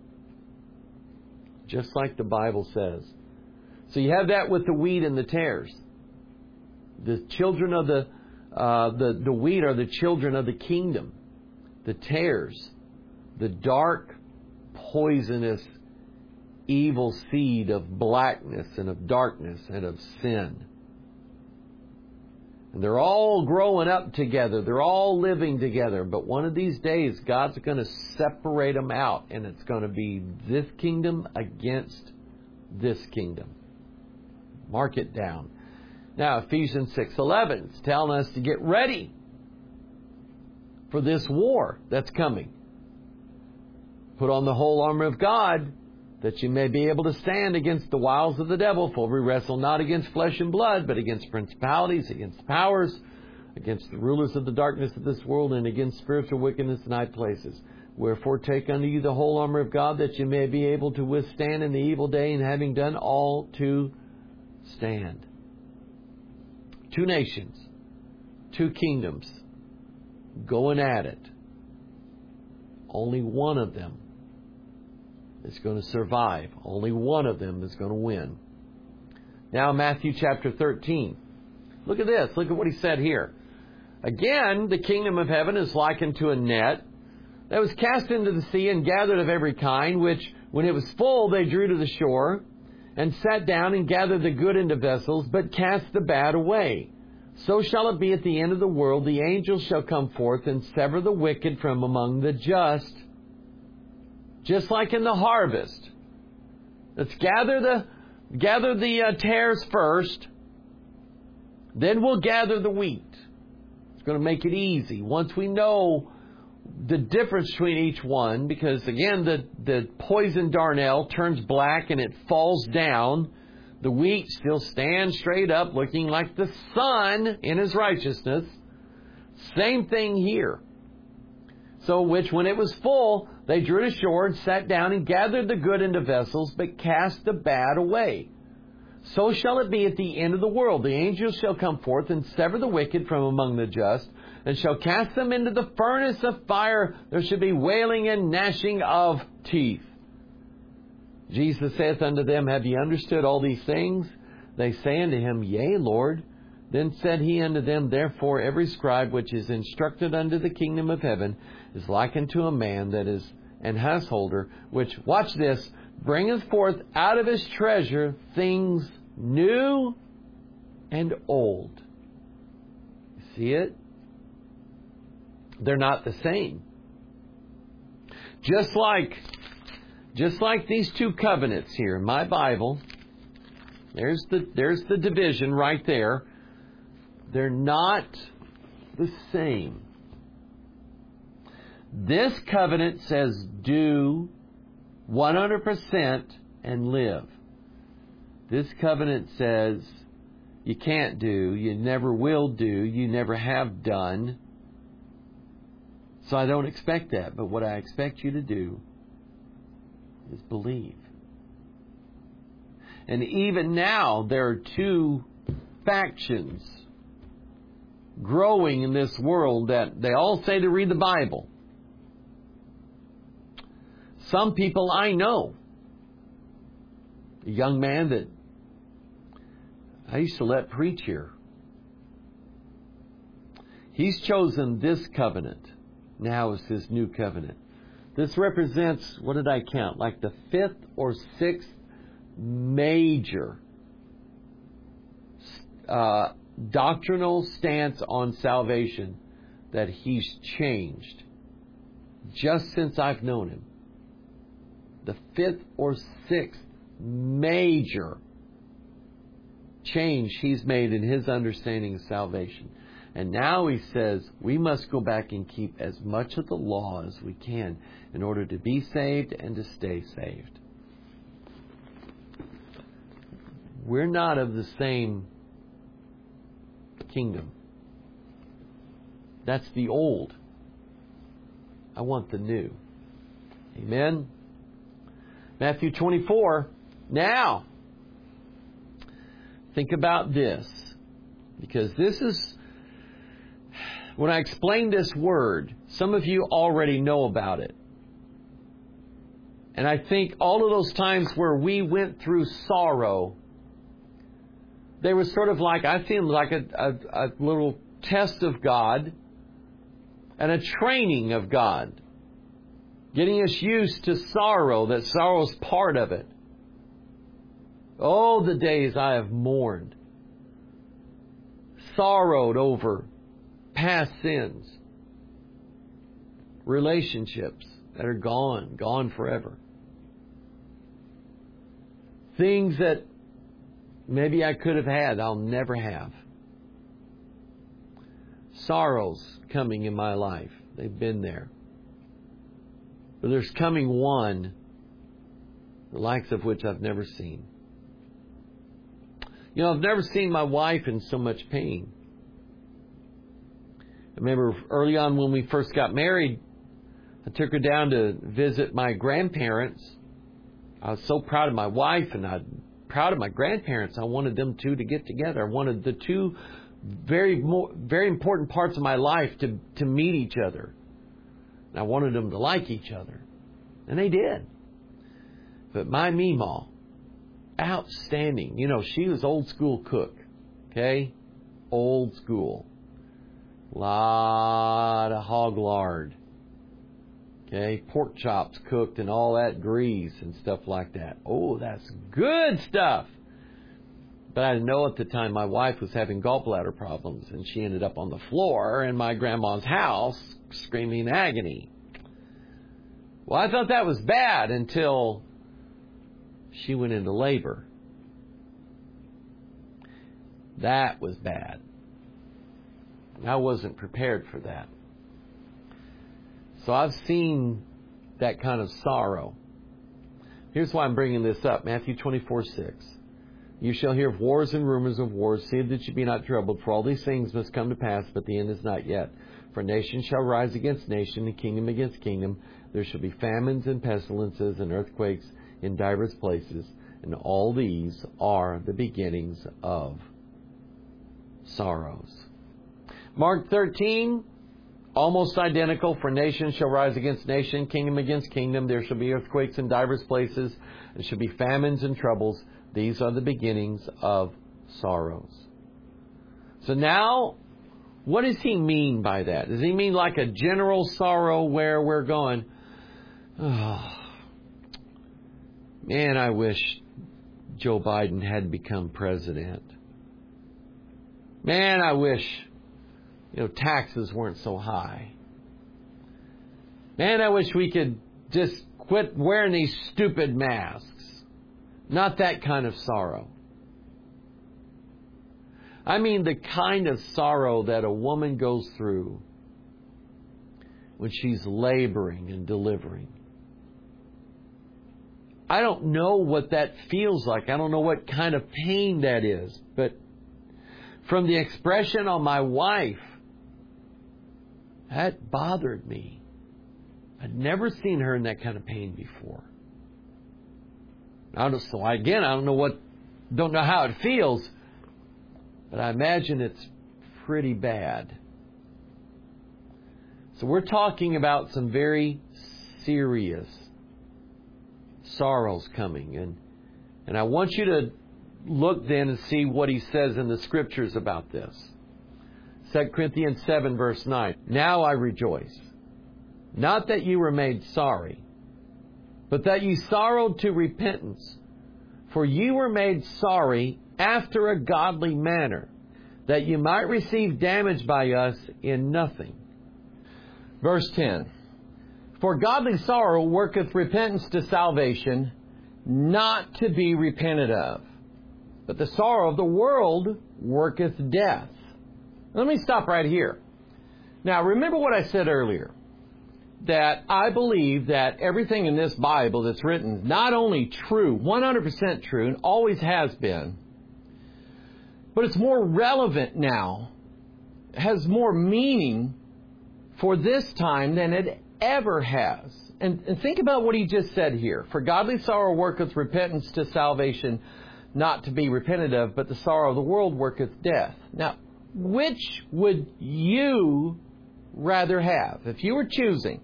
Just like the Bible says. So you have that with the wheat and the tares. The children of the wheat are the children of the kingdom. The tares, the dark, poisonous, evil seed of blackness and of darkness and of sin. And they're all growing up together. They're all living together. But one of these days, God's going to separate them out. And it's going to be this kingdom against this kingdom. Mark it down. Now, Ephesians 6:11 is telling us to get ready for this war that's coming. Put on the whole armor of God, that you may be able to stand against the wiles of the devil. For we wrestle not against flesh and blood, but against principalities, against powers, against the rulers of the darkness of this world, and against spiritual wickedness in high places. Wherefore take unto you the whole armor of God, that you may be able to withstand in the evil day, and having done all, to stand. Two nations, two kingdoms, going at it. Only one of them is going to survive. Only one of them is going to win. Now Matthew chapter 13. Look at this. Look at what he said here. Again, the kingdom of heaven is likened to a net that was cast into the sea and gathered of every kind, which when it was full they drew to the shore, and sat down and gathered the good into vessels, but cast the bad away. So shall it be at the end of the world. The angels shall come forth and sever the wicked from among the just. Just like in the harvest. Let's gather the tares first. Then we'll gather the wheat. It's going to make it easy. Once we know the difference between each one, because again, the poison darnel turns black and it falls down. The wheat still stands straight up, looking like the sun in his righteousness. Same thing here. So which, when it was full, they drew to shore and sat down and gathered the good into vessels, but cast the bad away. So shall it be at the end of the world. The angels shall come forth and sever the wicked from among the just, and shall cast them into the furnace of fire. There shall be wailing and gnashing of teeth. Jesus saith unto them, Have ye understood all these things? They say unto him, Yea, Lord. Then said he unto them, Therefore every scribe which is instructed unto the kingdom of heaven is likened to a man that is an householder, which, watch this, bringeth forth out of his treasure things new and old. See it? They're not the same. Just like these two covenants here in my Bible, there's the division right there. They're not the same. This covenant says do 100% and live. This covenant says you can't do, you never will do, you never have done. So I don't expect that. But what I expect you to do is believe. And even now, there are two factions growing in this world that they all say to read the Bible. Some people I know. A young man that I used to let preach here. He's chosen this covenant now as his new covenant. This represents, what did I count? Like the 5th or 6th major doctrinal stance on salvation that he's changed just since I've known him. The 5th or 6th major change he's made in his understanding of salvation. And now he says we must go back and keep as much of the law as we can in order to be saved and to stay saved. We're not of the same kingdom. That's the old. I want the new. Amen? Matthew 24. Now, think about this. Because this is, when I explain this word, some of you already know about it. And I think all of those times where we went through sorrow, they were sort of like, I feel like a little test of God and a training of God. Getting us used to sorrow, that sorrow is part of it. Oh, the days I have mourned, sorrowed over past sins, relationships that are gone forever. Things that maybe I could have had, I'll never have. Sorrows coming in my life. They've been there. But there's coming one, the likes of which I've never seen. You know, I've never seen my wife in so much pain. I remember early on when we first got married, I took her down to visit my grandparents. I was so proud of my wife and I'm proud of my grandparents. I wanted them two to get together. I wanted the two very important parts of my life to meet each other. And I wanted them to like each other. And they did. But my Meemaw, outstanding. You know, she was old school cook. Okay? Old school. Lot of hog lard. Okay? Pork chops cooked and all that grease and stuff like that. Oh, that's good stuff. But I didn't know at the time my wife was having gallbladder problems and she ended up on the floor in my grandma's house screaming agony. Well, I thought that was bad until she went into labor. That was bad. I wasn't prepared for that. So I've seen that kind of sorrow. Here's why I'm bringing this up. Matthew 24:6. You shall hear of wars and rumors of wars. See that you be not troubled, for all these things must come to pass, but the end is not yet. For nation shall rise against nation, and kingdom against kingdom. There shall be famines and pestilences and earthquakes in divers places. And all these are the beginnings of sorrows. Mark 13, almost identical. For nation shall rise against nation, kingdom against kingdom. There shall be earthquakes in divers places. There shall be famines and troubles. These are the beginnings of sorrows. So now, what does he mean by that? Does he mean like a general sorrow where we're going, oh, man, I wish Joe Biden had become president. Man, I wish, taxes weren't so high. Man, I wish we could just quit wearing these stupid masks. Not that kind of sorrow. I mean the kind of sorrow that a woman goes through when she's laboring and delivering. I don't know what that feels like. I don't know what kind of pain that is. But from the expression on my wife, that bothered me. I'd never seen her in that kind of pain before. I don't know how it feels, but I imagine it's pretty bad. So we're talking about some very serious sorrows coming. And I want you to look then and see what he says in the Scriptures about this. 2 Corinthians 7 verse 9. Now I rejoice, not that you were made sorry, but that you sorrowed to repentance. For you were made sorry after a godly manner, that you might receive damage by us in nothing. Verse 10. For godly sorrow worketh repentance to salvation, not to be repented of. But the sorrow of the world worketh death. Let me stop right here. Now, remember what I said earlier, that I believe that everything in this Bible that's written is not only true, 100% true, and always has been, but it's more relevant now, has more meaning for this time than it ever has. And think about what he just said here. For godly sorrow worketh repentance to salvation, not to be repented of, but the sorrow of the world worketh death. Now, which would you rather have? If you were choosing,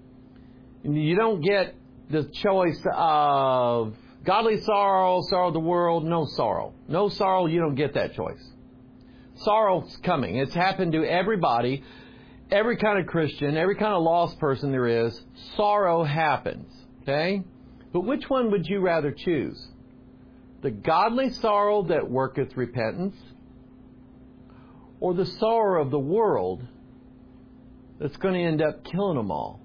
you don't get the choice of godly sorrow, sorrow of the world, no sorrow. No sorrow, you don't get that choice. Sorrow's coming. It's happened to everybody, every kind of Christian, every kind of lost person there is. Sorrow happens. Okay? But which one would you rather choose? The godly sorrow that worketh repentance, or the sorrow of the world that's going to end up killing them all?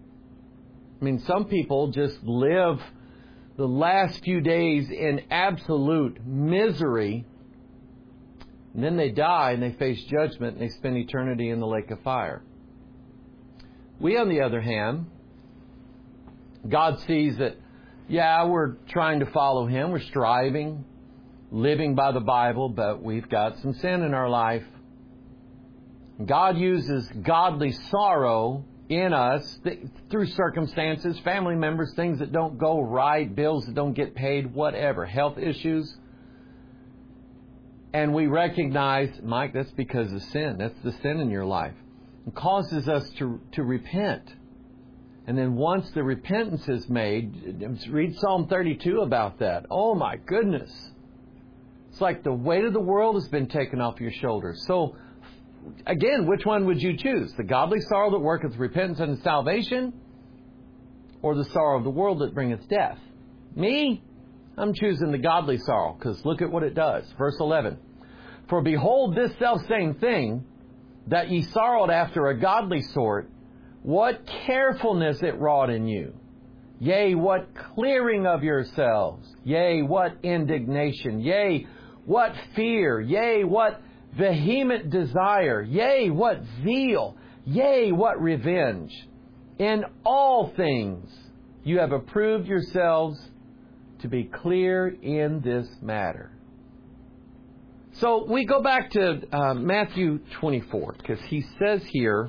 I mean, some people just live the last few days in absolute misery, and then they die and they face judgment and they spend eternity in the lake of fire. We, on the other hand, God sees that, yeah, we're trying to follow Him, we're striving, living by the Bible, but we've got some sin in our life. God uses godly sorrow in us through circumstances, family members, things that don't go right, bills that don't get paid, whatever, health issues. And we recognize, Mike, that's because of sin. That's the sin in your life. It causes us to repent. And then once the repentance is made, read Psalm 32 about that. Oh my goodness. It's like the weight of the world has been taken off your shoulders. So, again, which one would you choose? The godly sorrow that worketh repentance unto salvation, or the sorrow of the world that bringeth death? Me? I'm choosing the godly sorrow, because look at what it does. Verse 11. For behold, this selfsame thing, that ye sorrowed after a godly sort, what carefulness it wrought in you. Yea, what clearing of yourselves. Yea, what indignation. Yea, what fear. Yea, what vehement desire. Yea, what zeal. Yea, what revenge. In all things you have approved yourselves to be clear in this matter. So we go back to Matthew 24, because he says here,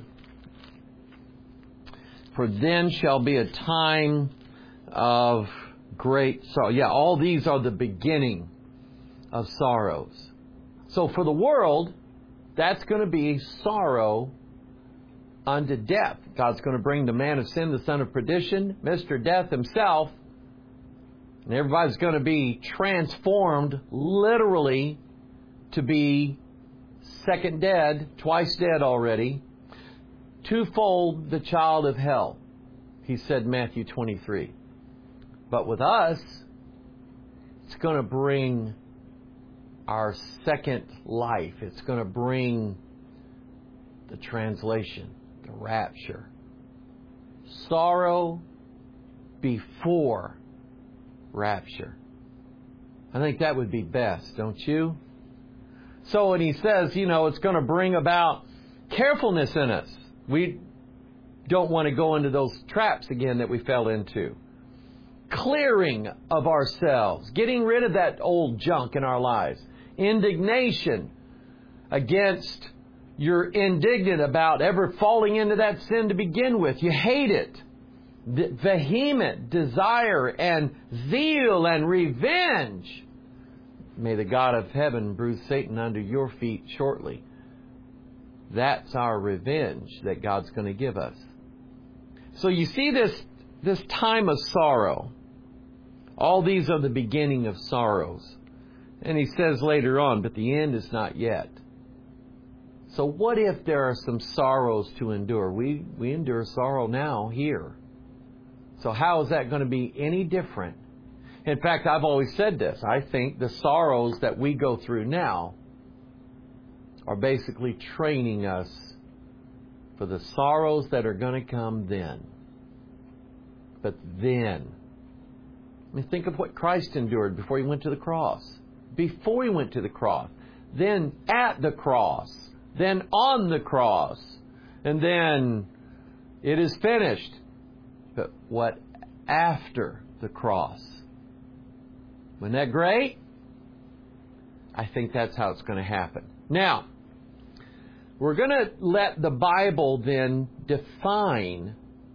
for then shall be a time of great sorrow. Yeah, all these are the beginning of sorrows. So for the world, that's going to be sorrow unto death. God's going to bring the man of sin, the son of perdition, Mr. Death himself, and everybody's going to be transformed literally to be second dead, twice dead already, twofold the child of hell, he said in Matthew 23. But with us, it's going to bring our second life. It's going to bring the translation, the rapture. Sorrow before rapture. I think that would be best, don't you? So when he says, it's going to bring about carefulness in us. We don't want to go into those traps again that we fell into. clearing of ourselves, getting rid of that old junk in our lives. Indignation against, you're indignant about ever falling into that sin to begin with. You hate it. Vehement desire and zeal and revenge. May the God of heaven bruise Satan under your feet shortly. That's our revenge that God's going to give us. So you see this time of sorrow. All these are the beginning of sorrows. And he says later on, but the end is not yet. So what if there are some sorrows to endure? We endure sorrow now here. So how is that going to be any different? In fact, I've always said this. I think the sorrows that we go through now are basically training us for the sorrows that are going to come then. But then, I mean, think of what Christ endured before He went to the cross. Before He went to the cross. Then at the cross. Then on the cross. And then it is finished. But what after the cross? Wasn't that great? I think that's how it's going to happen. Now, we're going to let the Bible then define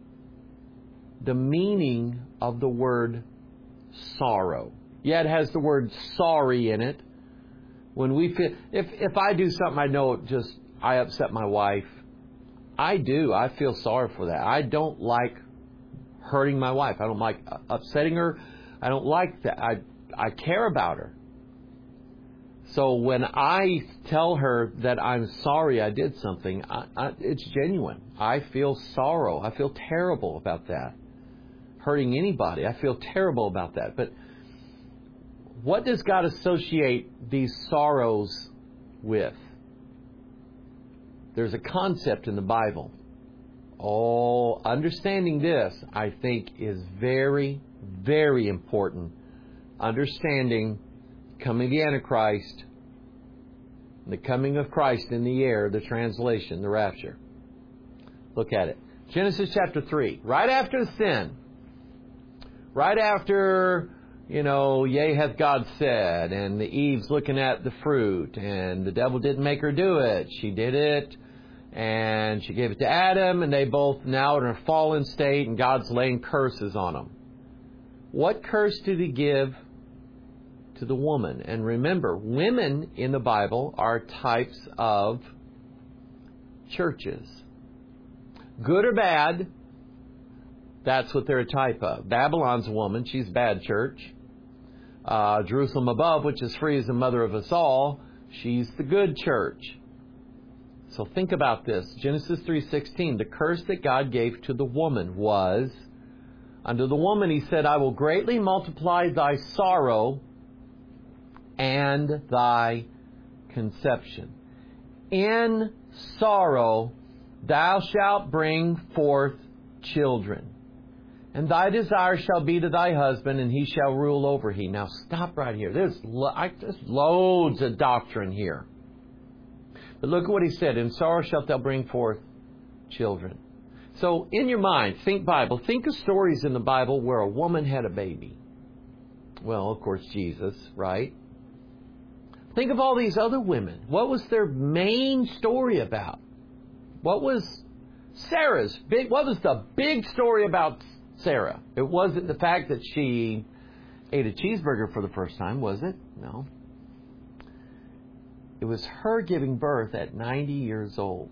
the meaning of the word sorrow. Yeah, it has the word sorry in it. When we feel, if I do something I know I upset my wife, I feel sorry for that. I don't like hurting my wife. I don't like upsetting her. I don't like that. I care about her. So when I tell her that I'm sorry I did something, it's genuine. I feel sorrow. I feel terrible about that. Hurting anybody, I feel terrible about that. But what does God associate these sorrows with? There's a concept in the Bible. Oh, understanding this, I think, is very, very important. Understanding coming of the Antichrist, the coming of Christ in the air, the translation, the rapture. Look at it. Genesis chapter 3. Right after the sin. Right after, yea hath God said, and the Eve's looking at the fruit, and the devil didn't make her do it. She did it, and she gave it to Adam, and they both now are in a fallen state, and God's laying curses on them. What curse did He give to the woman? And remember, women in the Bible are types of churches. Good or bad, that's what they're a type of. Babylon's a woman. She's a bad church. Jerusalem above, which is free as the mother of us all, she's the good church. So think about this. Genesis 3:16, the curse that God gave to the woman was, unto the woman He said, I will greatly multiply thy sorrow and thy conception. In sorrow thou shalt bring forth children. And thy desire shall be to thy husband, and he shall rule over thee. Now stop right here. There's loads of doctrine here. But look at what He said. In sorrow shalt thou bring forth children. So in your mind, think Bible. Think of stories in the Bible where a woman had a baby. Well, of course, Jesus, right? Think of all these other women. What was their main story about? What was Sarah's big? What was the big story about Sarah? It wasn't the fact that she ate a cheeseburger for the first time, was it? No. It was her giving birth at 90 years old.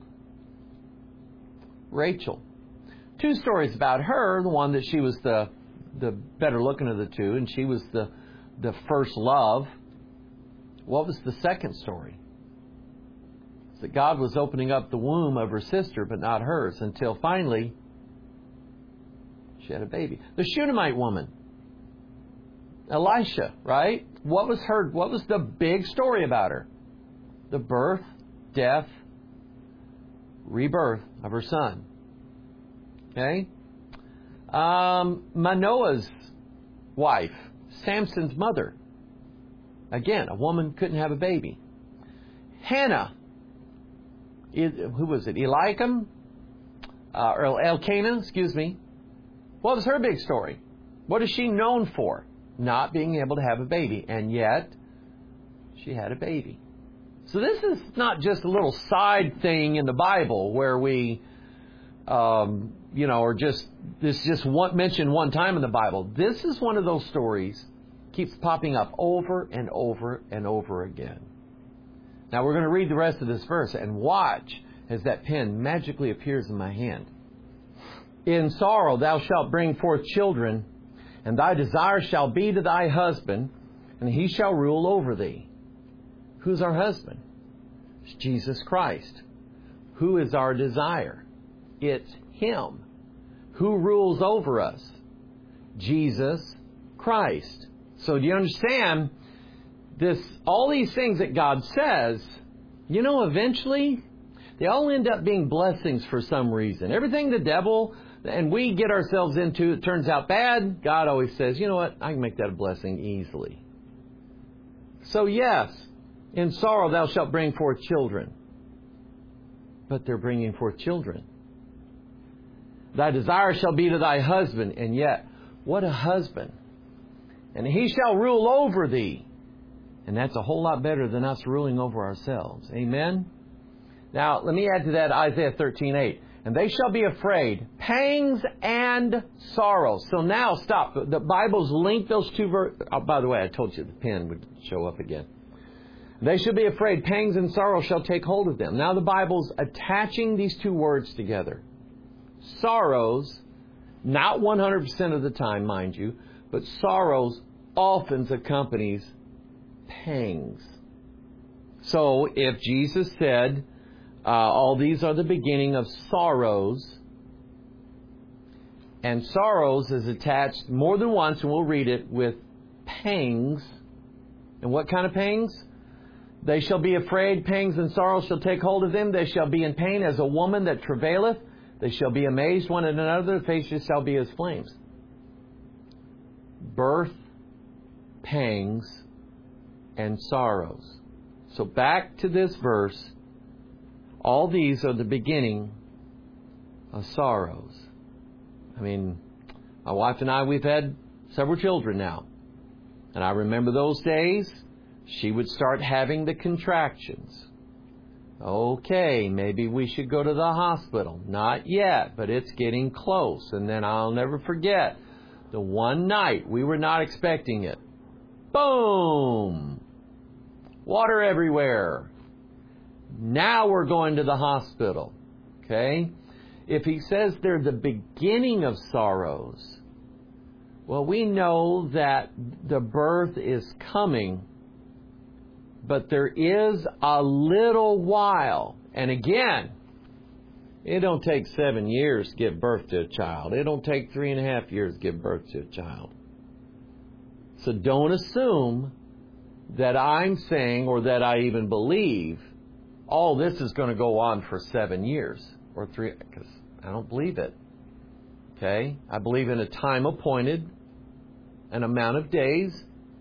Rachel. Two stories about her. The one that she was the better looking of the two, and she was the first love. What was the second story? It's that God was opening up the womb of her sister, but not hers, until finally she had a baby. The Shunammite woman, Elisha, right? What was the big story about her? The birth, death, rebirth of her son. Okay? Manoah's wife, Samson's mother. Again, a woman couldn't have a baby. Hannah, who was it? Eliakim? Or Elkanah, excuse me. What was her big story? What is she known for? Not being able to have a baby. And yet, she had a baby. So this is not just a little side thing in the Bible where we, or just mentioned one time in the Bible. This is one of those stories keeps popping up over and over and over again. Now we're going to read the rest of this verse and watch as that pen magically appears in my hand. In sorrow thou shalt bring forth children, and thy desire shall be to thy husband, and he shall rule over thee. Who's our husband? It's Jesus Christ. Who is our desire? It's Him. Who rules over us? Jesus Christ. So do you understand this? All these things that God says, eventually they all end up being blessings for some reason. Everything the devil and we get ourselves into, it turns out bad. God always says, you know what? I can make that a blessing easily. So yes, in sorrow thou shalt bring forth children. But they're bringing forth children. Thy desire shall be to thy husband. And yet, what a husband. And he shall rule over thee. And that's a whole lot better than us ruling over ourselves. Amen? Now, let me add to that Isaiah 13:8. And they shall be afraid, pangs and sorrows. So now, stop. The Bible's linked those two verses. Oh, by the way, I told you the pen would show up again. They shall be afraid, pangs and sorrows shall take hold of them. Now the Bible's attaching these two words together. Sorrows, not 100% of the time, mind you, but sorrows often accompanies pangs. So if Jesus said, all these are the beginning of sorrows, and sorrows is attached more than once, and we'll read it, with pangs. And what kind of pangs? They shall be afraid, pangs and sorrows shall take hold of them. They shall be in pain as a woman that travaileth. They shall be amazed one at another. Their faces shall be as flames. Birth, pangs, and sorrows. So back to this verse. All these are the beginning of sorrows. I mean, my wife and I, we've had several children now. And I remember those days. She would start having the contractions. Okay, maybe we should go to the hospital. Not yet, but it's getting close. And then I'll never forget the one night we were not expecting it. Boom! Water everywhere. Now we're going to the hospital. Okay? If he says they're the beginning of sorrows, well, we know that the birth is coming. But there is a little while. And again, it don't take 7 years to give birth to a child. It don't take 3.5 years to give birth to a child. So don't assume that I'm saying, or that I even believe, this is going to go on for 7 years or 3, because I don't believe it. Okay? I believe in a time appointed, an amount of days.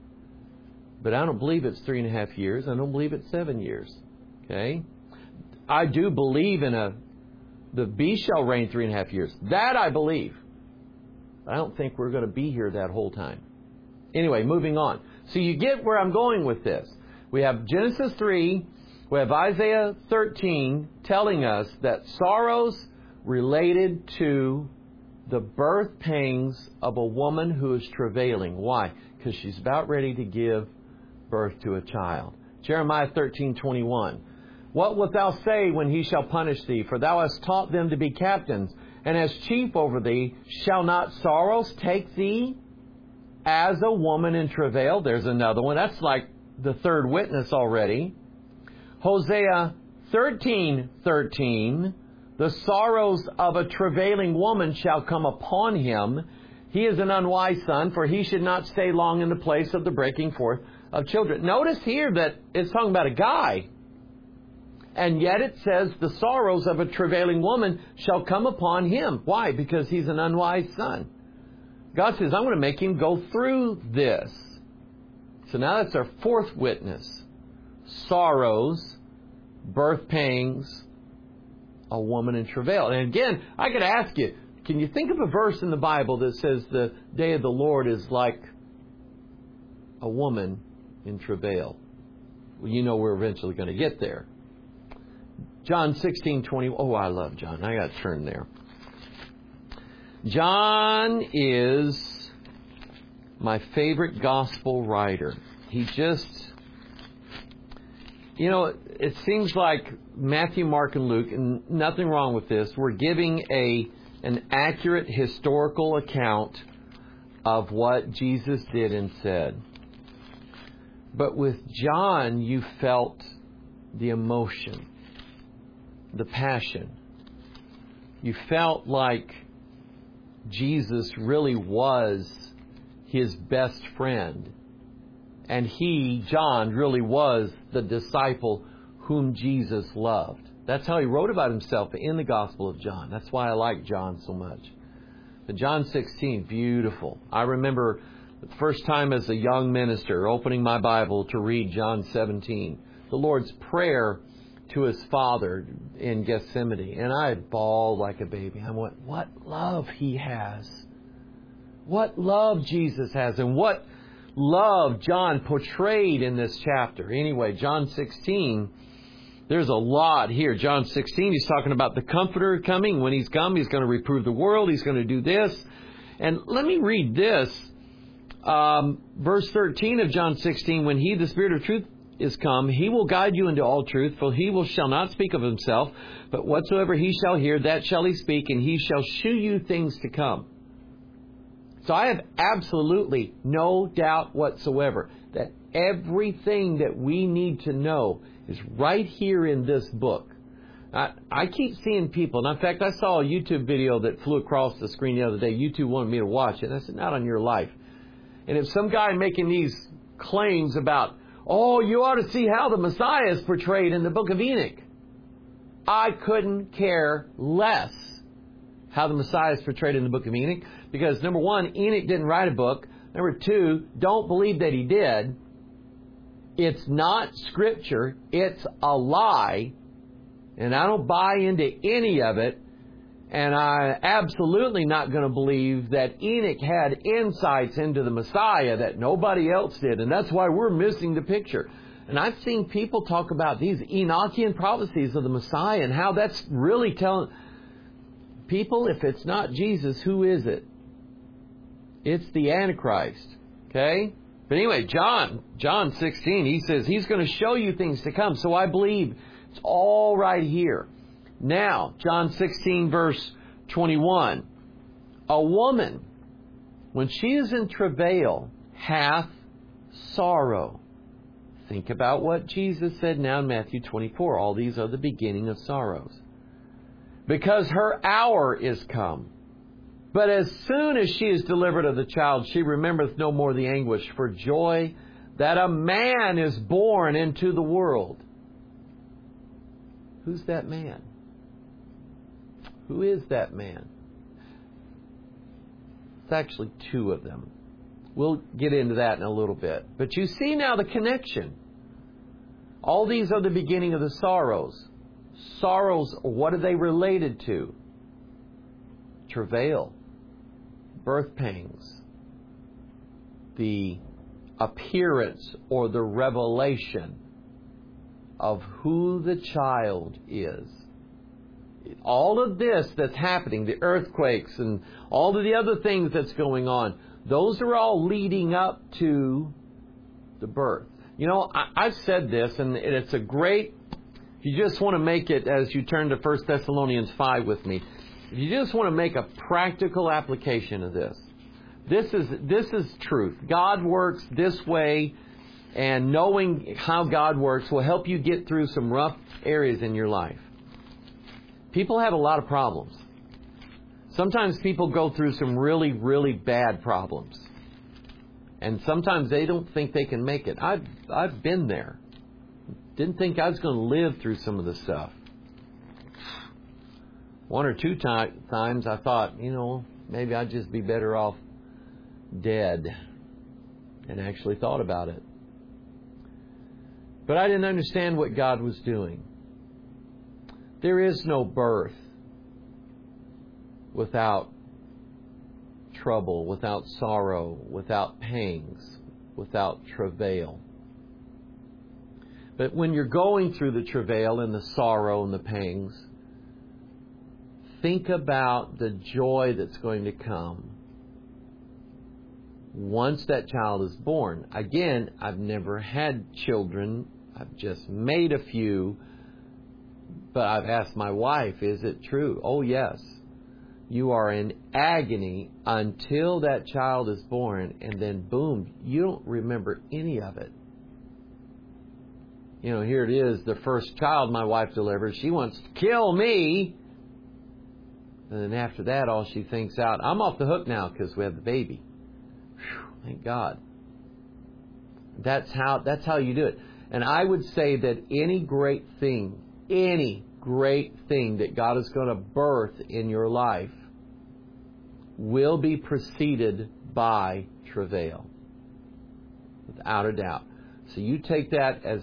But I don't believe it's 3.5 years. I don't believe it's 7 years. Okay? I do believe in the beast shall reign 3.5 years. That I believe. I don't think we're going to be here that whole time. Anyway, moving on. So you get where I'm going with this. We have Genesis 3. We have Isaiah 13 telling us that sorrows related to the birth pangs of a woman who is travailing. Why? Because she's about ready to give birth to a child. Jeremiah 13:21. What wilt thou say when he shall punish thee? For thou hast taught them to be captains, and as chief over thee. Shall not sorrows take thee as a woman in travail? There's another one. That's like the third witness already. Hosea 13:13. The sorrows of a travailing woman shall come upon him. He is an unwise son, for he should not stay long in the place of the breaking forth of children. Notice here that it's talking about a guy. And yet it says the sorrows of a travailing woman shall come upon him. Why? Because he's an unwise son. God says, I'm going to make him go through this. So now that's our fourth witness. Sorrows, birth pangs, a woman in travail. And again, I could ask you, Can you think of a verse in the Bible that says the day of the Lord is like a woman in travail? Well, you know we're eventually going to get there. John 16:20. Oh, I love John. I got to turn there. John is my favorite gospel writer. He just, it seems like Matthew, Mark, and Luke, and nothing wrong with this, we're giving an accurate historical account of what Jesus did and said. But with John, you felt the emotion, the passion. You felt like Jesus really was his best friend. And he, John, really was the disciple whom Jesus loved. That's how he wrote about himself in the Gospel of John. That's why I like John so much. But John 16, beautiful. I remember the first time as a young minister opening my Bible to read John 17, the Lord's Prayer to his Father in Gethsemane. And I bawled like a baby. I went, what love he has. What love Jesus has. And what love John portrayed in this chapter. Anyway, John 16, there's a lot here. John 16, he's talking about the Comforter coming. When he's come, he's going to reprove the world. He's going to do this. And let me read this. Verse 13 of John 16, when he, the Spirit of truth, is come, he will guide you into all truth, for he shall not speak of himself, but whatsoever he shall hear, that shall he speak, and he shall shew you things to come. So I have absolutely no doubt whatsoever that everything that we need to know is right here in this book. I keep seeing people, and in fact, I saw a YouTube video that flew across the screen the other day. YouTube wanted me to watch it, and I said, not on your life. And if some guy making these claims about, oh, you ought to see how the Messiah is portrayed in the book of Enoch, I couldn't care less how the Messiah is portrayed in the book of Enoch. Because, number one, Enoch didn't write a book. Number two, don't believe that he did. It's not Scripture. It's a lie. And I don't buy into any of it. And I'm absolutely not going to believe that Enoch had insights into the Messiah that nobody else did. And that's why we're missing the picture. And I've seen people talk about these Enochian prophecies of the Messiah and how that's really telling people, if it's not Jesus, who is it? It's the Antichrist. Okay? But anyway, John 16, he says he's going to show you things to come. So I believe it's all right here. Now, John 16, verse 21. A woman, when she is in travail, hath sorrow. Think about what Jesus said now in Matthew 24. All these are the beginning of sorrows. Because her hour is come. But as soon as she is delivered of the child, she remembereth no more the anguish for joy that a man is born into the world. Who's that man? Who is that man? It's actually two of them. We'll get into that in a little bit. But you see now the connection. All these are the beginning of the sorrows. Sorrows, what are they related to? Travail, birth pangs, the appearance or the revelation of who the child is. All of this that's happening, the earthquakes and all of the other things that's going on, those are all leading up to the birth. You know, I've said this, and it's a great, if you just want to make it, as you turn to 1 Thessalonians 5 with me, if you just want to make a practical application of this, this is truth. God works this way, and knowing how God works will help you get through some rough areas in your life. People have a lot of problems. Sometimes people go through some really, really bad problems. And sometimes they don't think they can make it. I've been there. Didn't think I was going to live through some of the stuff. One or two times I thought, maybe I'd just be better off dead. And actually thought about it. But I didn't understand what God was doing. There is no birth without trouble, without sorrow, without pangs, without travail. But when you're going through the travail and the sorrow and the pangs, think about the joy that's going to come once that child is born. Again, I've never had children. I've just made a few. But I've asked my wife, is it true? Oh, yes. You are in agony until that child is born, and then boom, you don't remember any of it. You know, here it is, the first child my wife delivered. She wants to kill me. And then after that, all she thinks out, I'm off the hook now because we have the baby. Whew, thank God. That's how you do it. And I would say that any great thing that God is going to birth in your life will be preceded by travail, without a doubt. So you take that as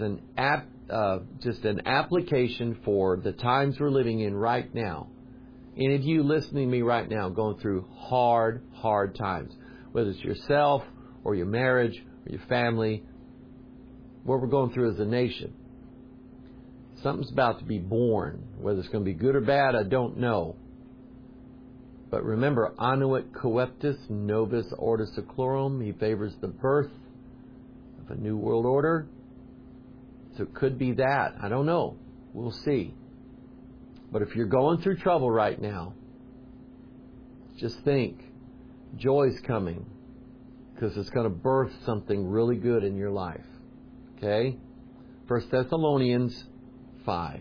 just an application for the times we're living in right now. Any of you listening to me right now going through hard times, whether it's yourself or your marriage or your family, what we're going through as a nation. Something's about to be born. Whether it's going to be good or bad, I don't know. But remember, annuit coeptis nobis ordo seclorum. He favors the birth of a new world order. So it could be that. I don't know. We'll see. But if you're going through trouble right now, just think, joy's coming, because it's going to birth something really good in your life. Okay? 1 Thessalonians 5.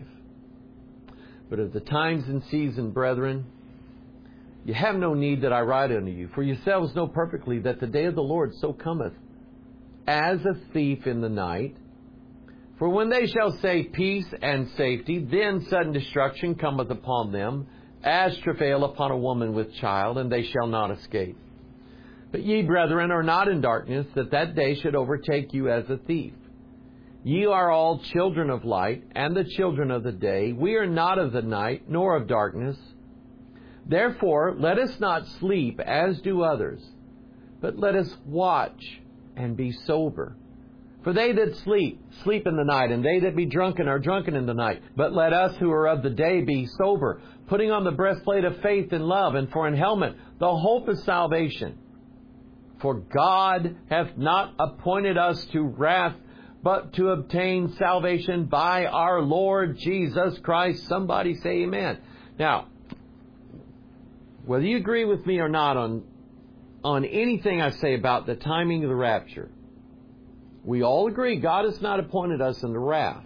But of the times and season, brethren, you have no need that I write unto you. For yourselves know perfectly that the day of the Lord so cometh, as a thief in the night. For when they shall say peace and safety, then sudden destruction cometh upon them, as travail upon a woman with child, and they shall not escape. But ye, brethren, are not in darkness, that day should overtake you as a thief. Ye are all children of light, and the children of the day. We are not of the night, nor of darkness. Therefore, let us not sleep as do others, but let us watch and be sober. For they that sleep, sleep in the night, and they that be drunken are drunken in the night. But let us who are of the day be sober, putting on the breastplate of faith and love, and for an helmet the hope of salvation. For God hath not appointed us to wrath, but to obtain salvation by our Lord Jesus Christ. Somebody say amen. Now, whether you agree with me or not on anything I say about the timing of the rapture, we all agree God has not appointed us in the wrath.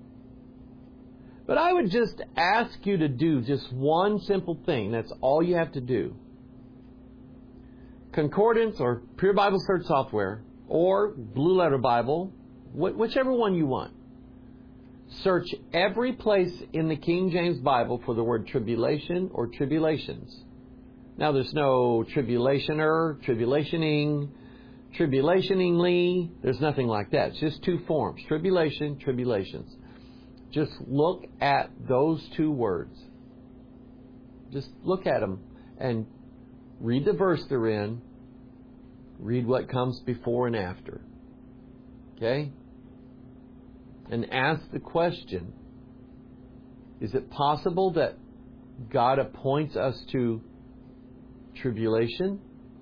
But I would just ask you to do just one simple thing. That's all you have to do. Concordance or Pure Bible Search software or Blue Letter Bible, whichever one you want. Search every place in the King James Bible for the word tribulation or tribulations. Now there's no tribulationer, tribulationing, tribulationingly. There's nothing like that. It's just two forms. Tribulation, tribulations. Just look at those two words. Just look at them and read the verse they're in. Read what comes before and after. Okay? And ask the question, is it possible that God appoints us to tribulation?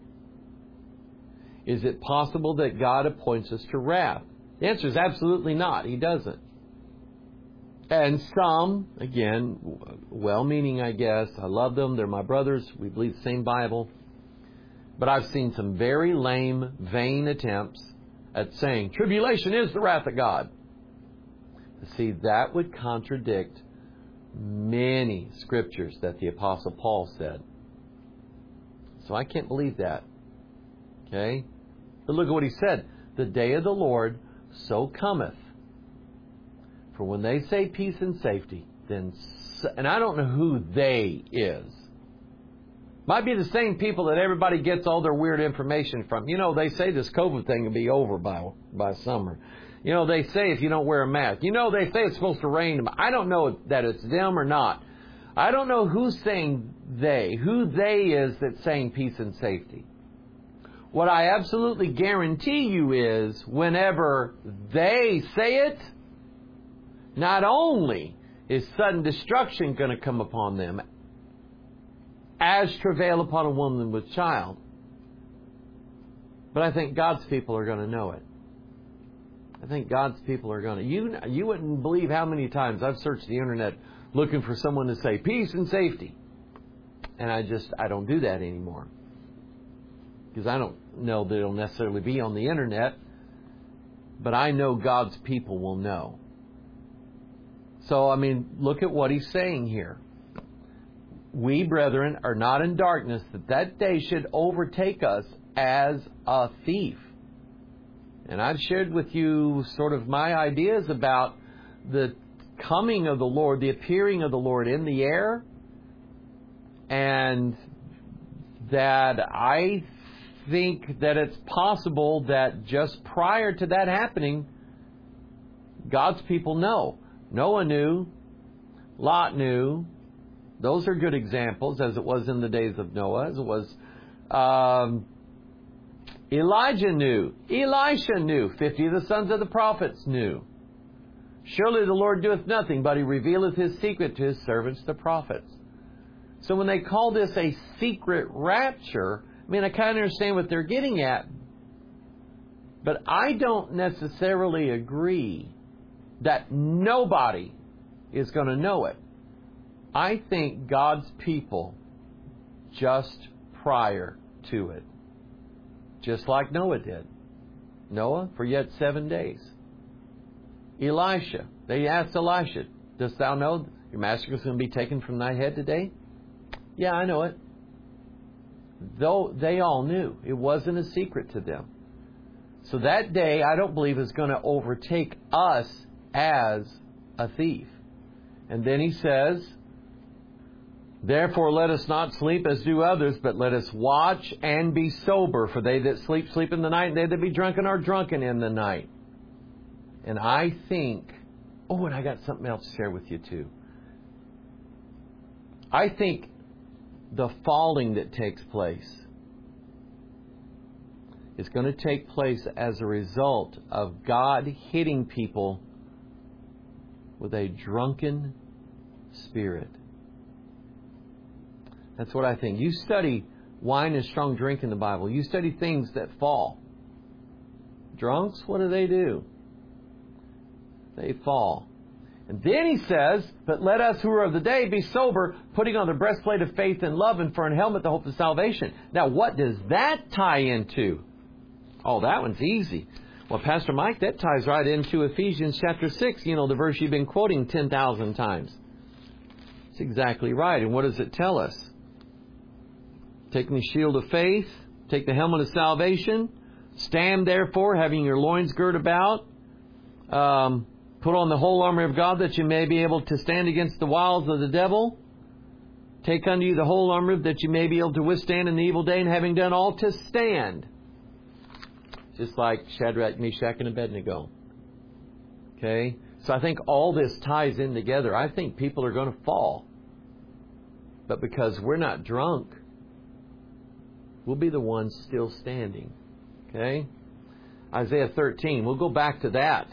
Is it possible that God appoints us to wrath? The answer is absolutely not. He doesn't. And some, again, well-meaning, I guess. I love them. They're my brothers. We believe the same Bible. But I've seen some very lame, vain attempts at saying, tribulation is the wrath of God. See, that would contradict many scriptures that the Apostle Paul said. So I can't believe that. Okay? But look at what he said. The day of the Lord so cometh. For when they say peace and safety, then... And I don't know who they is. Might be the same people that everybody gets all their weird information from. You know, they say this COVID thing will be over by summer. You know, they say if you don't wear a mask. You know, they say it's supposed to rain. I don't know that it's them or not. I don't know who's saying they. Who they is that's saying peace and safety. What I absolutely guarantee you is whenever they say it, not only is sudden destruction going to come upon them, as travail upon a woman with child, but I think God's people are going to know it. I think God's people are going to. You wouldn't believe how many times I've searched the internet looking for someone to say peace and safety. And I don't do that anymore. Because I don't know that it'll necessarily be on the internet. But I know God's people will know. So, I mean, look at what he's saying here. We, brethren, are not in darkness, that day should overtake us as a thief. And I've shared with you sort of my ideas about the coming of the Lord, the appearing of the Lord in the air, and that I think that it's possible that just prior to that happening, God's people know. Noah knew. Lot knew. Those are good examples, as it was in the days of Noah, as it was. Elijah knew. Elisha knew. 50 of the sons of the prophets knew. Surely the Lord doeth nothing, but He revealeth His secret to His servants, the prophets. So when they call this a secret rapture, I mean, I kind of understand what they're getting at. But I don't necessarily agree that nobody is going to know it. I think God's people just prior to it. Just like Noah did. Noah, for yet 7 days. Elisha, they asked Elisha, dost thou know your master is going to be taken from thy head today? Yeah, I know it. Though they all knew. It wasn't a secret to them. So that day, I don't believe is going to overtake us as a thief. And then he says, therefore let us not sleep as do others, but let us watch and be sober. For they that sleep, sleep in the night, and they that be drunken are drunken in the night. And I think, and I got something else to share with you too. I think the falling that takes place is going to take place as a result of God hitting people with a drunken spirit. That's what I think. You study wine and strong drink in the Bible. You study things that fall. Drunks, what do? They fall. And then he says, but let us who are of the day be sober, putting on the breastplate of faith and love, and for an helmet the hope of salvation. Now, what does that tie into? Oh, that one's easy. Well, Pastor Mike, that ties right into Ephesians chapter 6, the verse you've been quoting 10,000 times. That's exactly right. And what does it tell us? Taking the shield of faith, take the helmet of salvation, stand therefore, having your loins girt about, put on the whole armor of God that you may be able to stand against the wiles of the devil. Take unto you the whole armor that you may be able to withstand in the evil day, and having done all to stand. Just like Shadrach, Meshach, and Abednego. Okay? So I think all this ties in together. I think people are going to fall. But because we're not drunk, we'll be the ones still standing. Okay? Isaiah 13. We'll go back to that.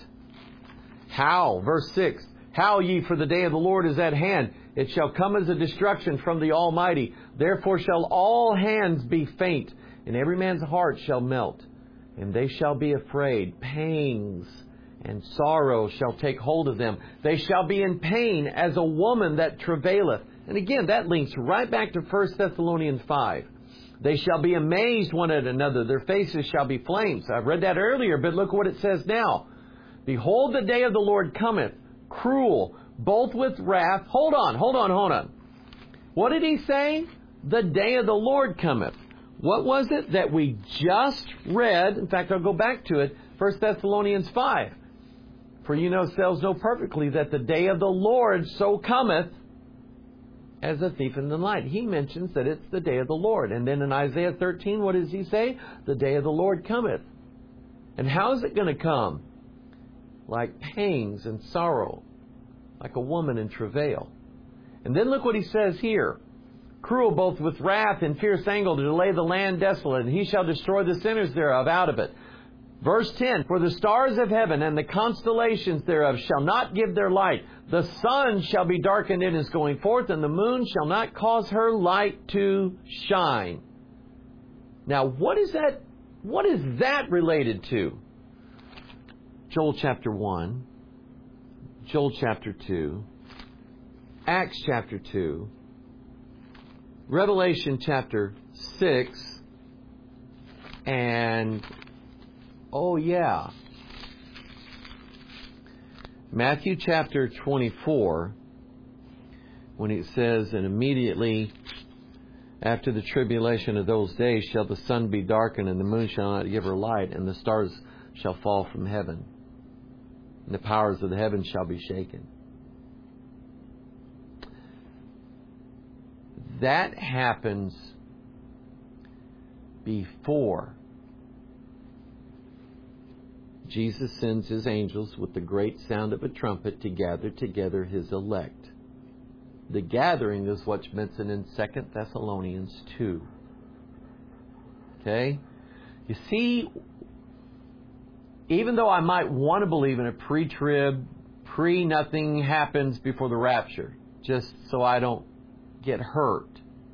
How? Verse 6. How ye, for the day of the Lord is at hand. It shall come as a destruction from the Almighty. Therefore shall all hands be faint, and every man's heart shall melt. And they shall be afraid. Pangs and sorrow shall take hold of them. They shall be in pain as a woman that travaileth. And again, that links right back to 1 Thessalonians 5. They shall be amazed one at another. Their faces shall be flames. I've read that earlier, but look what it says now. Behold, the day of the Lord cometh, cruel, both with wrath. Hold on. What did he say? The day of the Lord cometh. What was it that we just read? In fact, I'll go back to it. 1 Thessalonians 5. For you yourselves know perfectly that the day of the Lord so cometh as a thief in the night. He mentions that it's the day of the Lord. And then in Isaiah 13, what does he say? The day of the Lord cometh. And how is it going to come? Like pangs and sorrow, like a woman in travail. And then look what he says here. cruel both with wrath and fierce anger to lay the land desolate, and He shall destroy the sinners thereof out of it. Verse 10, for the stars of heaven and the constellations thereof shall not give their light. The sun shall be darkened in his going forth, and the moon shall not cause her light to shine. Now, what is that? What is that related to? Joel chapter 1, Joel chapter 2, Acts chapter 2, Revelation chapter 6, and Matthew chapter 24, when it says, and immediately after the tribulation of those days shall the sun be darkened, and the moon shall not give her light, and the stars shall fall from heaven, and the powers of the heavens shall be shaken. That happens before Jesus sends His angels with the great sound of a trumpet to gather together His elect. The gathering is what's mentioned in 2 Thessalonians 2. Okay? You see, even though I might want to believe in a pre-trib, pre-nothing happens before the rapture, just so I don't get hurt,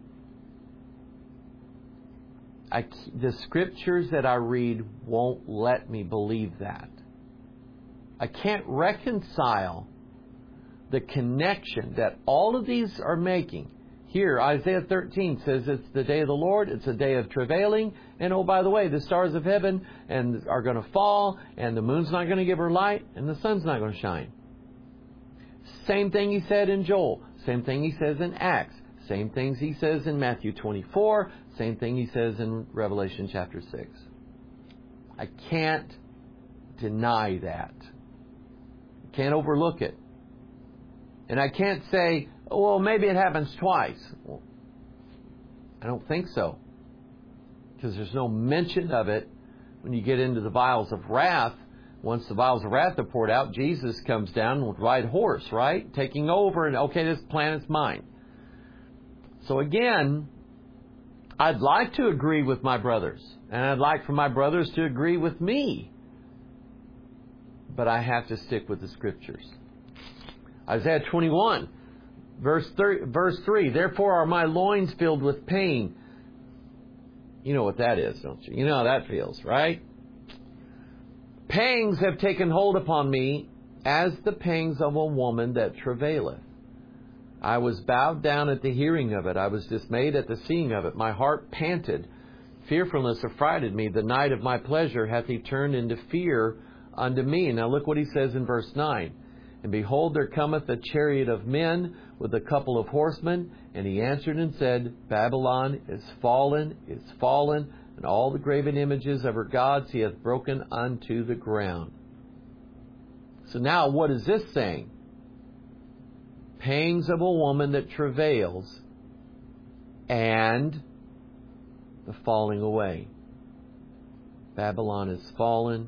the scriptures that I read won't let me believe that. I can't reconcile the connection that all of these are making. Here, Isaiah 13 says it's the day of the Lord, it's a day of travailing, and oh, by the way, the stars of heaven are going to fall, and the moon's not going to give her light, and the sun's not going to shine. Same thing He said in Joel. Same thing He says in Acts. Same things He says in Matthew 24. Same thing He says in Revelation chapter 6. I can't deny that. I can't overlook it. And I can't say, oh, well, maybe it happens twice. Well, I don't think so. Because there's no mention of it when you get into the vials of wrath. Once the vials of wrath are poured out, Jesus comes down with a white horse, right? Taking over, and okay, this planet's mine. So again, I'd like to agree with my brothers, and I'd like for my brothers to agree with me. But I have to stick with the Scriptures. Isaiah 21, verse 3, therefore are my loins filled with pain. You know what that is, don't you? You know how that feels, right? Pangs have taken hold upon me, as the pangs of a woman that travaileth. I was bowed down at the hearing of it. I was dismayed at the seeing of it. My heart panted. Fearfulness affrighted me. The night of my pleasure hath He turned into fear unto me. Now look what He says in verse 9. And behold, there cometh a chariot of men with a couple of horsemen. And He answered and said, Babylon is fallen, and all the graven images of her gods He hath broken unto the ground. So now what is this saying? Pangs of a woman that travails, and the falling away. Babylon is fallen,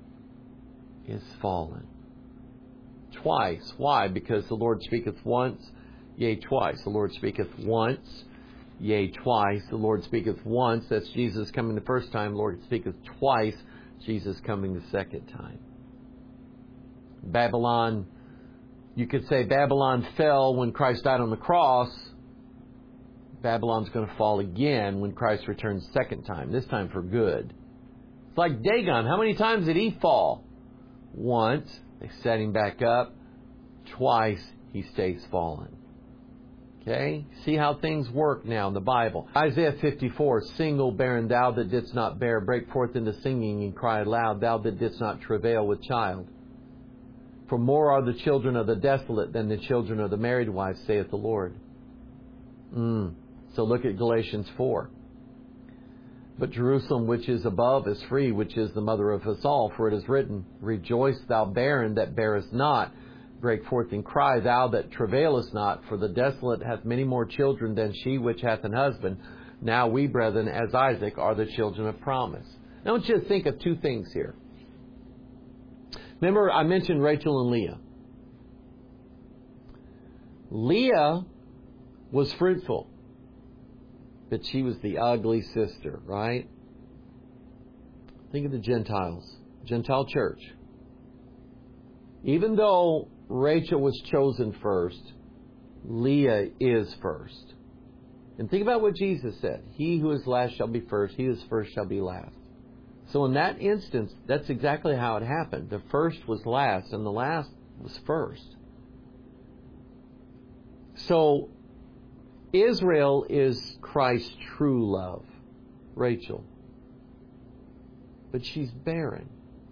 Twice. Why? Because the Lord speaketh once, yea, twice. The Lord speaketh once, yea, twice. The Lord speaketh once. That's Jesus coming the first time. The Lord speaketh twice. Jesus coming the second time. Babylon, you could say Babylon fell when Christ died on the cross. Babylon's going to fall again when Christ returns second time, this time for good. It's like Dagon. How many times did he fall? Once. They set him back up. Twice he stays fallen. Okay? See how things work now in the Bible. Isaiah 54, sing, O barren, thou that didst not bear, break forth into singing and cry aloud, thou that didst not travail with child. For more are the children of the desolate than the children of the married wife, saith the Lord. So look at Galatians 4. But Jerusalem which is above is free, which is the mother of us all. For it is written, Rejoice, thou barren that bearest not. Break forth and cry, thou that travailest not. For the desolate hath many more children than she which hath an husband. Now we, brethren, as Isaac, are the children of promise. Now I want you to think of two things here. Remember, I mentioned Rachel and Leah. Leah was fruitful. but she was the ugly sister, right? Think of the Gentiles, Gentile church. Even though Rachel was chosen first, Leah is first. And think about what Jesus said. He who is last shall be first. He who is first shall be last. So in that instance, that's exactly how it happened. The first was last, and the last was first. So Israel is Christ's true love, Rachel. But she's barren.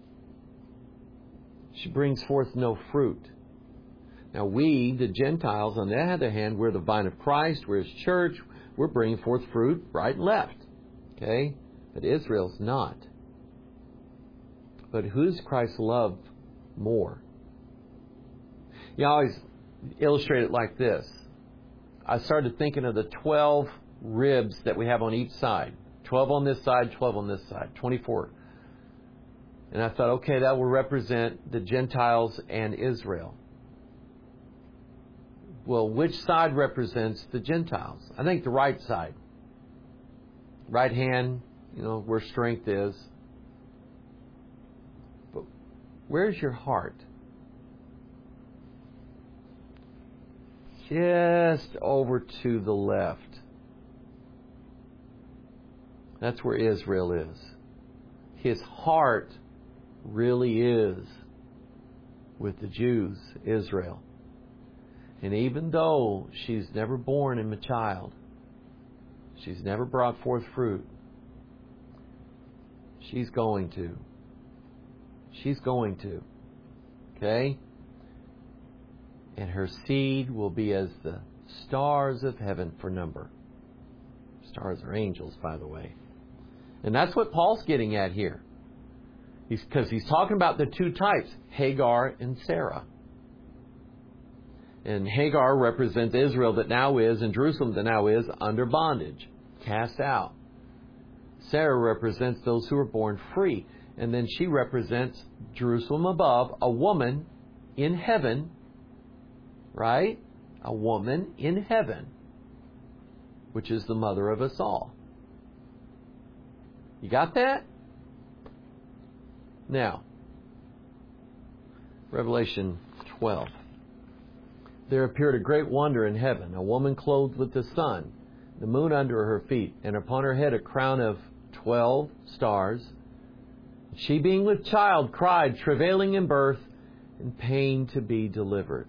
She brings forth no fruit. Now we, the Gentiles, on the other hand, we're the vine of Christ, we're His church, we're bringing forth fruit right and left. Okay? But Israel's not. But who's Christ love more? You always illustrate it like this. I started thinking of the 12 ribs that we have on each side. 12 on this side, 12 on this side, 24. And I thought, okay, that will represent the Gentiles and Israel. Well, which side represents the Gentiles? I think the right side. Right hand, where strength is. But where's your heart? Just over to the left. That's where Israel is. His heart really is with the Jews, Israel. And even though she's never borne him a child, she's never brought forth fruit, she's going to. She's going to. Okay? And her seed will be as the stars of heaven for number. Stars are angels, by the way. And that's what Paul's getting at here. Because he's talking about the two types, Hagar and Sarah. And Hagar represents Israel that now is, and Jerusalem that now is, under bondage, cast out. Sarah represents those who are born free. And then she represents Jerusalem above, a woman in heaven, right? A woman in heaven, which is the mother of us all. You got that? Now, Revelation 12. There appeared a great wonder in heaven, a woman clothed with the sun, the moon under her feet, and upon her head a crown of 12 stars. She, being with child, cried, travailing in birth, and pain to be delivered.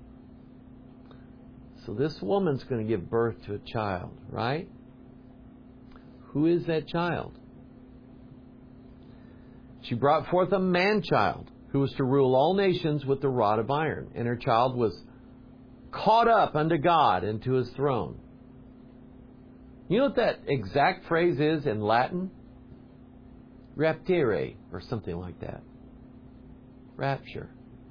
So this woman's going to give birth to a child, right? Who is that child? She brought forth a man-child who was to rule all nations with the rod of iron. And her child was caught up unto God and to His throne. You know what that exact phrase is in Latin? Raptere, or something like that. Rapture.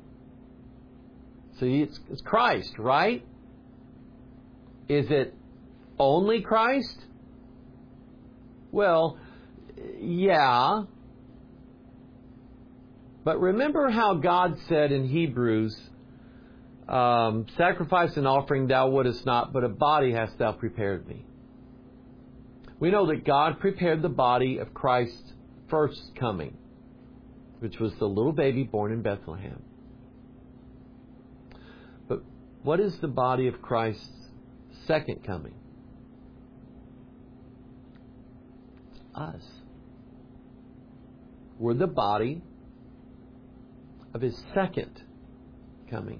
So it's Christ, right? Is it only Christ? Well, yeah. But remember how God said in Hebrews, sacrifice and offering thou wouldest not, but a body hast thou prepared me. We know that God prepared the body of Christ's first coming, which was the little baby born in Bethlehem. But what is the body of Christ's second coming? It's us. We're the body of His second coming.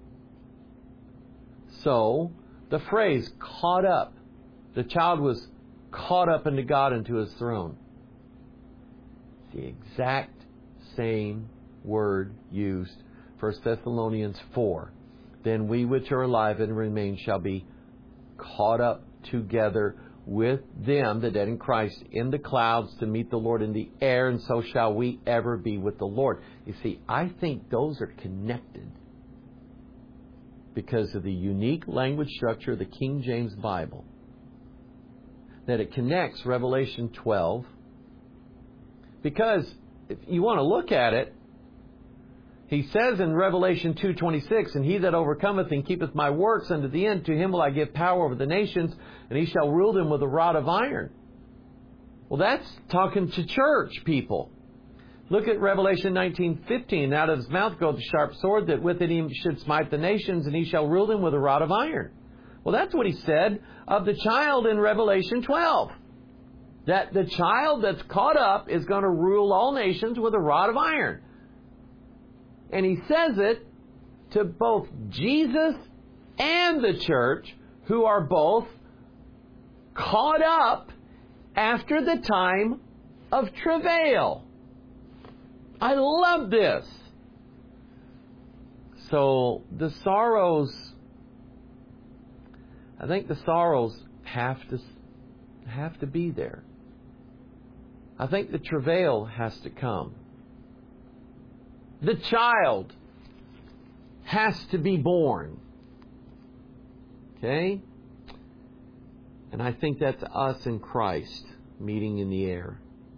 So, the phrase, caught up, the child was caught up into God and to His throne. It's the exact same word used, 1 Thessalonians 4. Then we which are alive and remain shall be caught up together with them, the dead in Christ, in the clouds to meet the Lord in the air, and so shall we ever be with the Lord. You see, I think those are connected because of the unique language structure of the King James Bible. That it connects Revelation 12. Because if you want to look at it, He says in Revelation 2:26, and he that overcometh and keepeth my works unto the end, to him will I give power over the nations, and he shall rule them with a rod of iron. Well, that's talking to church people. Look at Revelation 19:15. Out of his mouth goeth a sharp sword, that with it he should smite the nations, and he shall rule them with a rod of iron. Well, that's what he said of the child in Revelation 12. That the child that's caught up is going to rule all nations with a rod of iron. And he says it to both Jesus and the church, who are both caught up after the time of travail. I love this. So the sorrows, I think the sorrows have to be there. I think the travail has to come. The child has to be born. Okay? And I think that's us in Christ meeting in the air.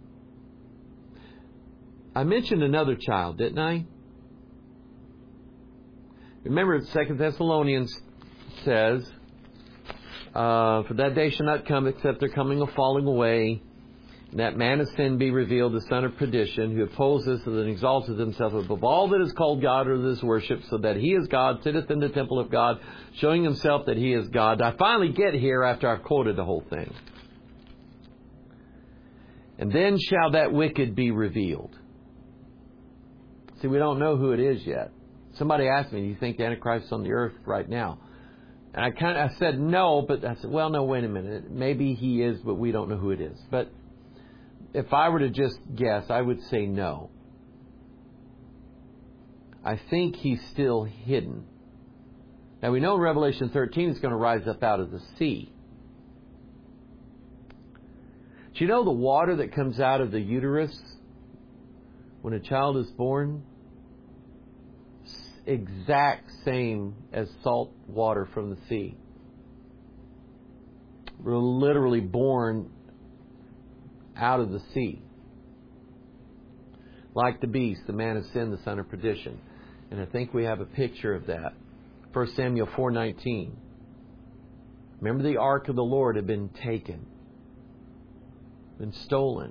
I mentioned another child, didn't I? Remember, 2 Thessalonians says, for that day shall not come except there coming a falling away, and that man of sin be revealed, the son of perdition, who opposes and exalteth himself above all that is called God or that is worshipped, so that he is God, sitteth in the temple of God, showing himself that he is God. I finally get here after I've quoted the whole thing. And then shall that wicked be revealed. See, we don't know who it is yet. Somebody asked me, do you think the Antichrist is on the earth right now? And I said no, but I said, well, no, wait a minute. Maybe he is, but we don't know who it is. But if I were to just guess, I would say no. I think he's still hidden. Now, we know in Revelation 13 he's going to rise up out of the sea. Do you know the water that comes out of the uterus when a child is born? Exact same as salt water from the sea. We're literally born out of the sea. Like the beast, the man of sin, the son of perdition. And I think we have a picture of that. 1 Samuel 4:19. Remember, the ark of the Lord had been taken, been stolen.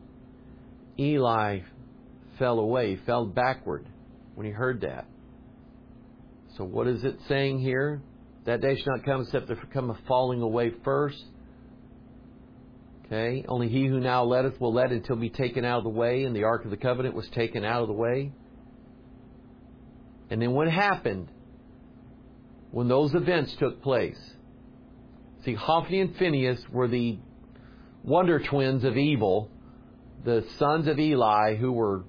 Eli fell away, fell backward when he heard that. So what is it saying here? That day shall not come except there come a falling away first. Okay? Only he who now letteth will let until be taken out of the way. And the Ark of the Covenant was taken out of the way. And then what happened when those events took place? See, Hophni and Phinehas were the wonder twins of evil, the sons of Eli, who were,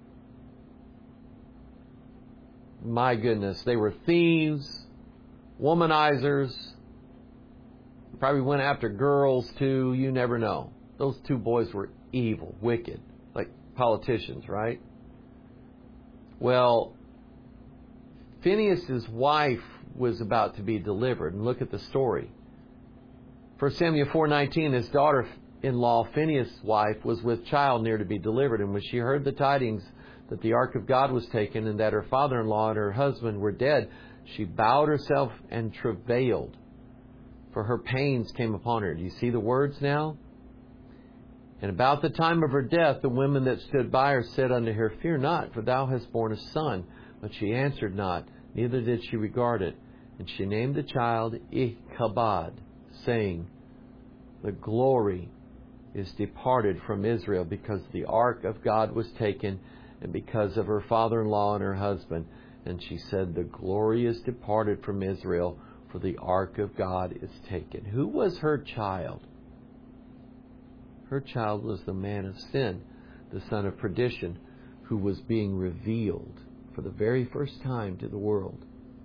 my goodness, they were thieves, womanizers, probably went after girls too, you never know. Those two boys were evil, wicked, like politicians, right? Well, Phinehas' wife was about to be delivered. And look at the story. 1 Samuel 4:19, his daughter-in-law, Phinehas' wife, was with child near to be delivered. And when she heard the tidings that the ark of God was taken and that her father-in-law and her husband were dead, she bowed herself and travailed, for her pains came upon her. Do you see the words now? And about the time of her death, the women that stood by her said unto her, Fear not, for thou hast borne a son. But she answered not, neither did she regard it. And she named the child Ichabod, saying, The glory is departed from Israel, because the ark of God was taken, and because of her father-in-law and her husband. And she said, The glory is departed from Israel, for the ark of God is taken. Who was her child? Her child was the man of sin, the son of perdition, who was being revealed for the very first time to the world.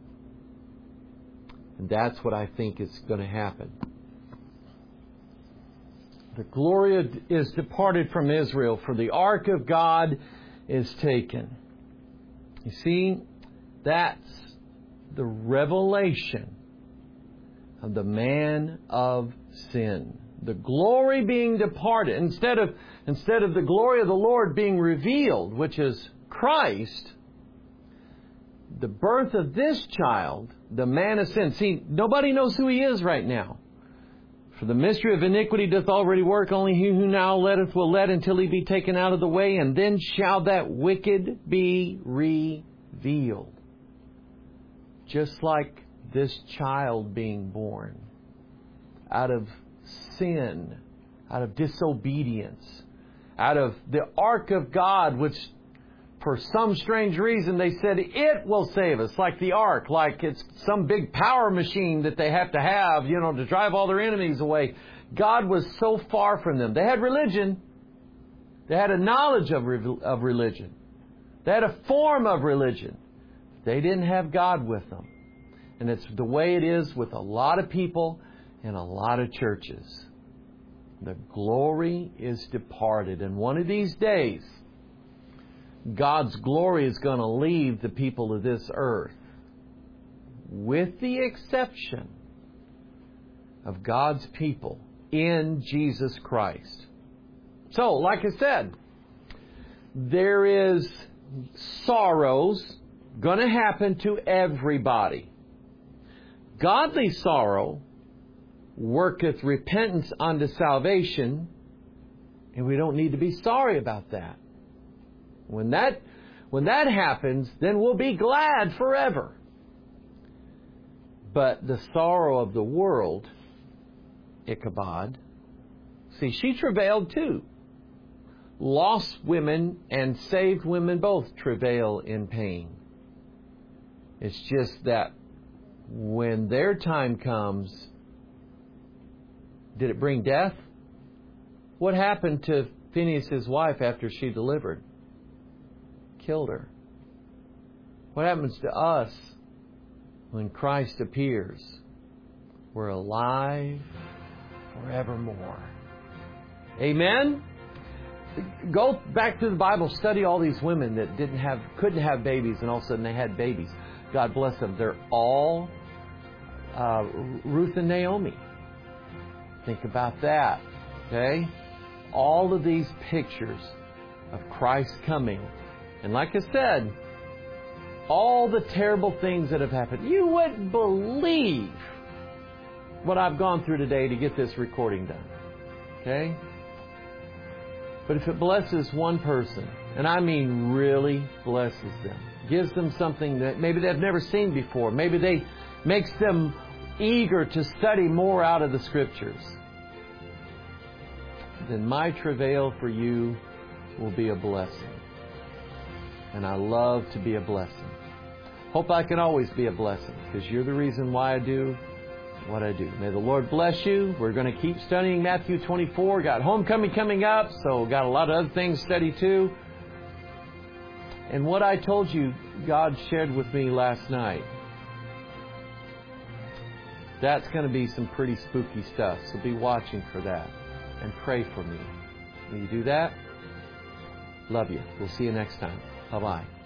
And that's what I think is going to happen. The glory is departed from Israel, for the ark of God is taken. You see, that's the revelation of the man of sin. The glory being departed. Instead of the glory of the Lord being revealed, which is Christ, the birth of this child, the man of sin. See, nobody knows who he is right now. For the mystery of iniquity doth already work. Only he who now letteth will let until he be taken out of the way. And then shall that wicked be revealed. Just like this child being born out of sin, out of disobedience, out of the ark of God, which for some strange reason they said it will save us, like the ark, like it's some big power machine that they have, to drive all their enemies away. God was so far from them. They had religion. They had a knowledge of religion. They had a form of religion. They didn't have God with them. And it's the way it is with a lot of people in a lot of churches. The glory is departed. And one of these days, God's glory is going to leave the people of this earth, with the exception of God's people in Jesus Christ. So, like I said, there is sorrows going to happen to everybody. Godly sorrow worketh repentance unto salvation, and we don't need to be sorry about that. When that happens, then we'll be glad forever. But the sorrow of the world, Ichabod, see, she travailed too. Lost women and saved women both travail in pain. It's just that when their time comes, did it bring death? What happened to Phinehas' wife after she delivered? Killed her. What happens to us when Christ appears? We're alive forevermore. Amen? Go back to the Bible, study all these women that couldn't have babies, and all of a sudden they had babies. God bless them. They're all Ruth and Naomi. Think about that. Okay? All of these pictures of Christ coming. And like I said, all the terrible things that have happened. You wouldn't believe what I've gone through today to get this recording done. Okay? But if it blesses one person, and I mean really blesses them, gives them something that maybe they've never seen before, maybe they makes them eager to study more out of the Scriptures, then my travail for you will be a blessing. And I love to be a blessing. Hope I can always be a blessing, because you're the reason why I do what I do. May the Lord bless you. We're going to keep studying Matthew 24. Got homecoming coming up, so got a lot of other things to study too. And what I told you, God shared with me last night. That's going to be some pretty spooky stuff, so be watching for that. And pray for me. Will you do that? Love you. We'll see you next time. Bye-bye.